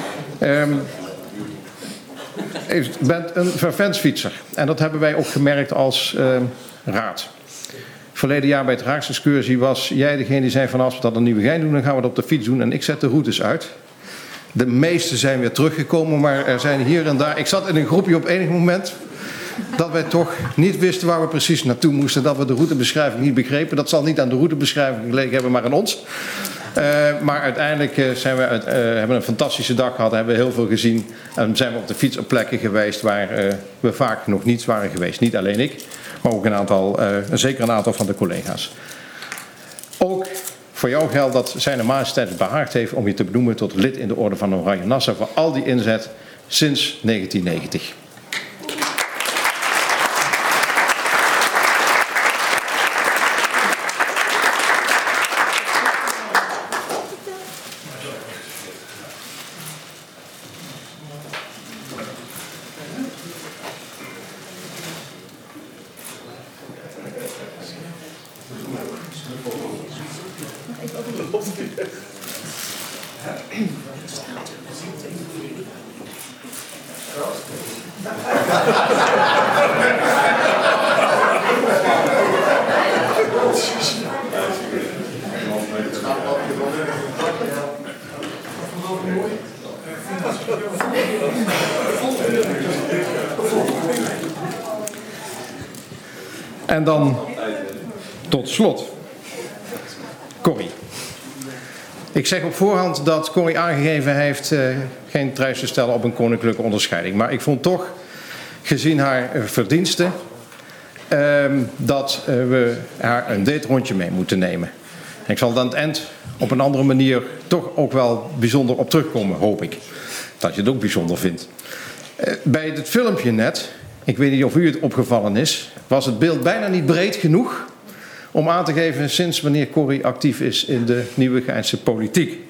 Je bent een vervensfietser en dat hebben wij ook gemerkt als raad. Verleden jaar bij het Raaksexcursie was jij degene die zei van als we dat in Nieuwegein doen, dan gaan we dat op de fiets doen en ik zet de routes uit. De meeste zijn weer teruggekomen, maar er zijn hier en daar... Ik zat in een groepje op enig moment dat wij toch niet wisten waar we precies naartoe moesten. Dat we de routebeschrijving niet begrepen. Dat zal niet aan de routebeschrijving gelegen hebben, maar aan ons. Maar uiteindelijk hebben we een fantastische dag gehad, hebben we heel veel gezien. En zijn we op de fiets op plekken geweest waar we vaak nog niet waren geweest. Niet alleen ik, maar ook zeker een aantal van de collega's. Ook voor jou geldt dat Zijne Majesteit het behaagd heeft om je te benoemen tot lid in de Orde van Oranje Nassau voor al die inzet sinds 1990. En dan tot slot, Corrie. Ik zeg op voorhand dat Corrie aangegeven heeft geen prijs te stellen op een koninklijke onderscheiding. Maar ik vond toch, gezien haar verdiensten, dat we haar een daterondje mee moeten nemen. En ik zal er aan het eind op een andere manier toch ook wel bijzonder op terugkomen, hoop ik. Dat je het ook bijzonder vindt. Bij het filmpje net, ik weet niet of u het opgevallen is, was het beeld bijna niet breed genoeg om aan te geven sinds wanneer Corrie actief is in de Nieuwegeinse politiek.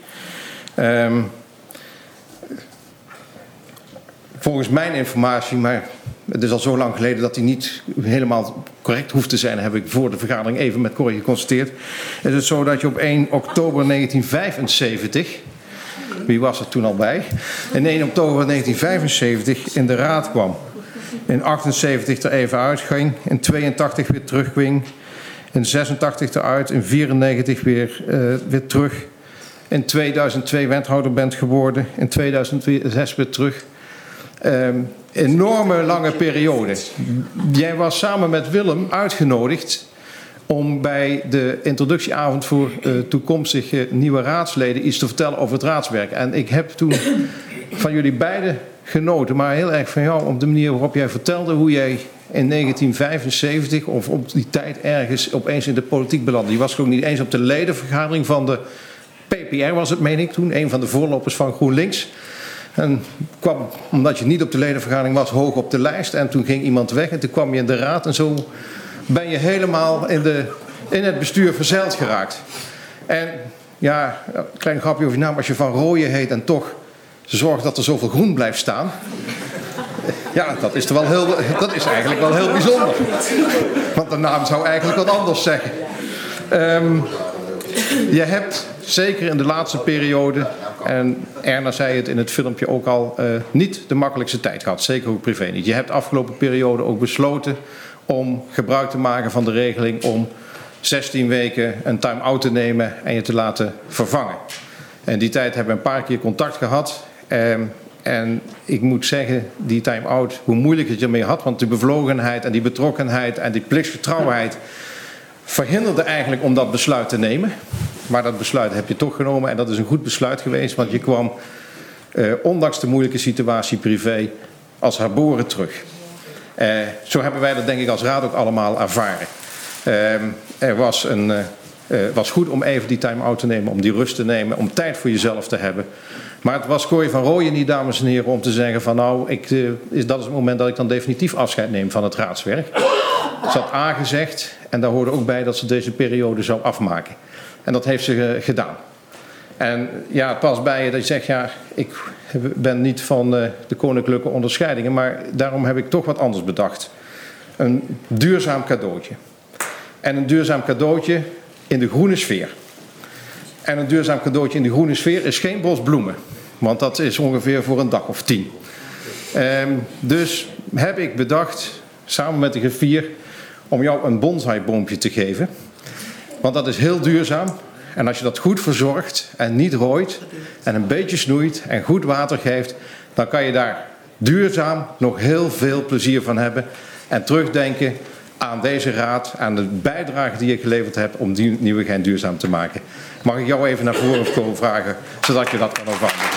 Volgens mijn informatie, maar het is al zo lang geleden dat die niet helemaal correct hoeft te zijn, heb ik voor de vergadering even met Corrie geconstateerd. Is het zo dat je op 1 oktober 1975, wie was er toen al bij, in 1 oktober 1975 in de raad kwam. In 78 er even uitging, in 82 weer terugkwam, in 86 eruit, in 94 weer terug. In 2002 wethouder bent geworden, in 2006 weer terug. Enorme lange periode. Jij was samen met Willem uitgenodigd om bij de introductieavond voor toekomstige nieuwe raadsleden iets te vertellen over het raadswerk. En ik heb toen van jullie beiden genoten, maar heel erg van jou op de manier waarop jij vertelde hoe jij in 1975 of op die tijd ergens opeens in de politiek belandde. Je was gewoon niet eens op de ledenvergadering van de PPR, was het, meen ik toen, een van de voorlopers van GroenLinks. En kwam, omdat je niet op de ledenvergadering was, hoog op de lijst. En toen ging iemand weg en toen kwam je in de raad. En zo ben je helemaal in het bestuur verzeild geraakt. En ja, een klein grapje over je naam. Als je Van Rooyen heet en toch zorgt dat er zoveel groen blijft staan. Ja, dat is eigenlijk wel heel bijzonder. Want de naam zou eigenlijk wat anders zeggen. Je hebt zeker in de laatste periode, en Erna zei het in het filmpje ook al, niet de makkelijkste tijd gehad. Zeker ook privé niet. Je hebt de afgelopen periode ook besloten om gebruik te maken van de regeling om 16 weken een time-out te nemen en je te laten vervangen. En die tijd hebben we een paar keer contact gehad. En ik moet zeggen, die time-out, hoe moeilijk het je ermee had, want die bevlogenheid en die betrokkenheid en die plichtsgetrouwheid verhinderde eigenlijk om dat besluit te nemen. Maar dat besluit heb je toch genomen en dat is een goed besluit geweest, want je kwam, ondanks de moeilijke situatie privé, als herboren terug. Zo hebben wij dat denk ik als raad ook allemaal ervaren. Was goed om even die time-out te nemen, om die rust te nemen, om tijd voor jezelf te hebben. Maar het was Corrie van Rooyen niet, dames en heren, om te zeggen van nou, dat is het moment dat ik dan definitief afscheid neem van het raadswerk. Ze had aangezegd en daar hoorde ook bij dat ze deze periode zou afmaken. En dat heeft ze gedaan. En ja, het past bij je dat je zegt, ja, ik ben niet van de koninklijke onderscheidingen, maar daarom heb ik toch wat anders bedacht. Een duurzaam cadeautje. En een duurzaam cadeautje in de groene sfeer. En een duurzaam cadeautje in de groene sfeer is geen bos bloemen. Want dat is ongeveer voor een dag of 10. Dus heb ik bedacht, samen met de griffier, om jou een bonsaiboompje te geven. Want dat is heel duurzaam. En als je dat goed verzorgt en niet rooit en een beetje snoeit en goed water geeft, dan kan je daar duurzaam nog heel veel plezier van hebben. En terugdenken aan deze raad, aan de bijdrage die je geleverd hebt om die Nieuwegein duurzaam te maken. Mag ik jou even naar voren komen vragen, zodat je dat kan overhandigen?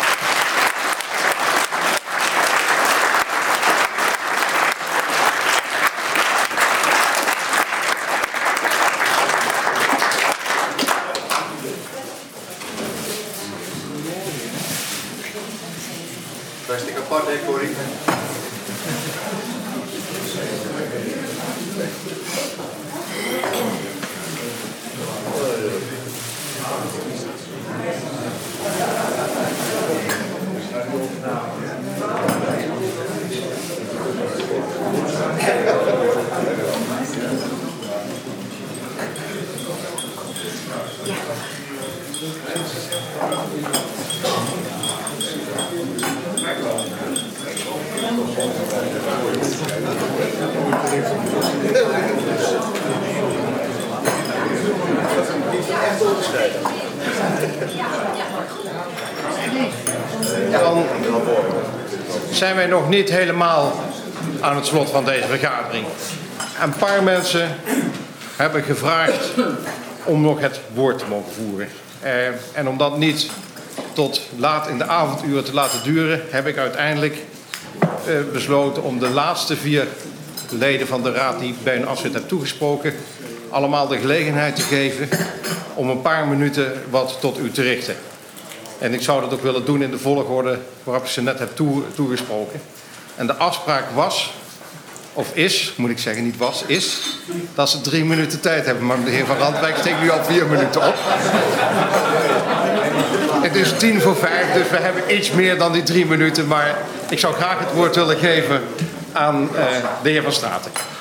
Plastic apart, hè, Corrie? Dan zijn wij nog niet helemaal aan het slot van deze vergadering. Een paar mensen hebben gevraagd om nog het woord te mogen voeren. En om dat niet tot laat in de avonduren te laten duren, heb ik uiteindelijk besloten om de laatste 4 leden van de raad die bij een afzet heb toegesproken, allemaal de gelegenheid te geven om een paar minuten wat tot u te richten. En ik zou dat ook willen doen in de volgorde waarop ik ze net heb toegesproken. En de afspraak was, of is, moet ik zeggen, niet was, is, dat ze 3 minuten tijd hebben. Maar de heer Van Randwijk steekt nu al 4 minuten op. Het is 5:10, dus we hebben iets meer dan die 3 minuten. Maar ik zou graag het woord willen geven aan de heer Van Straten.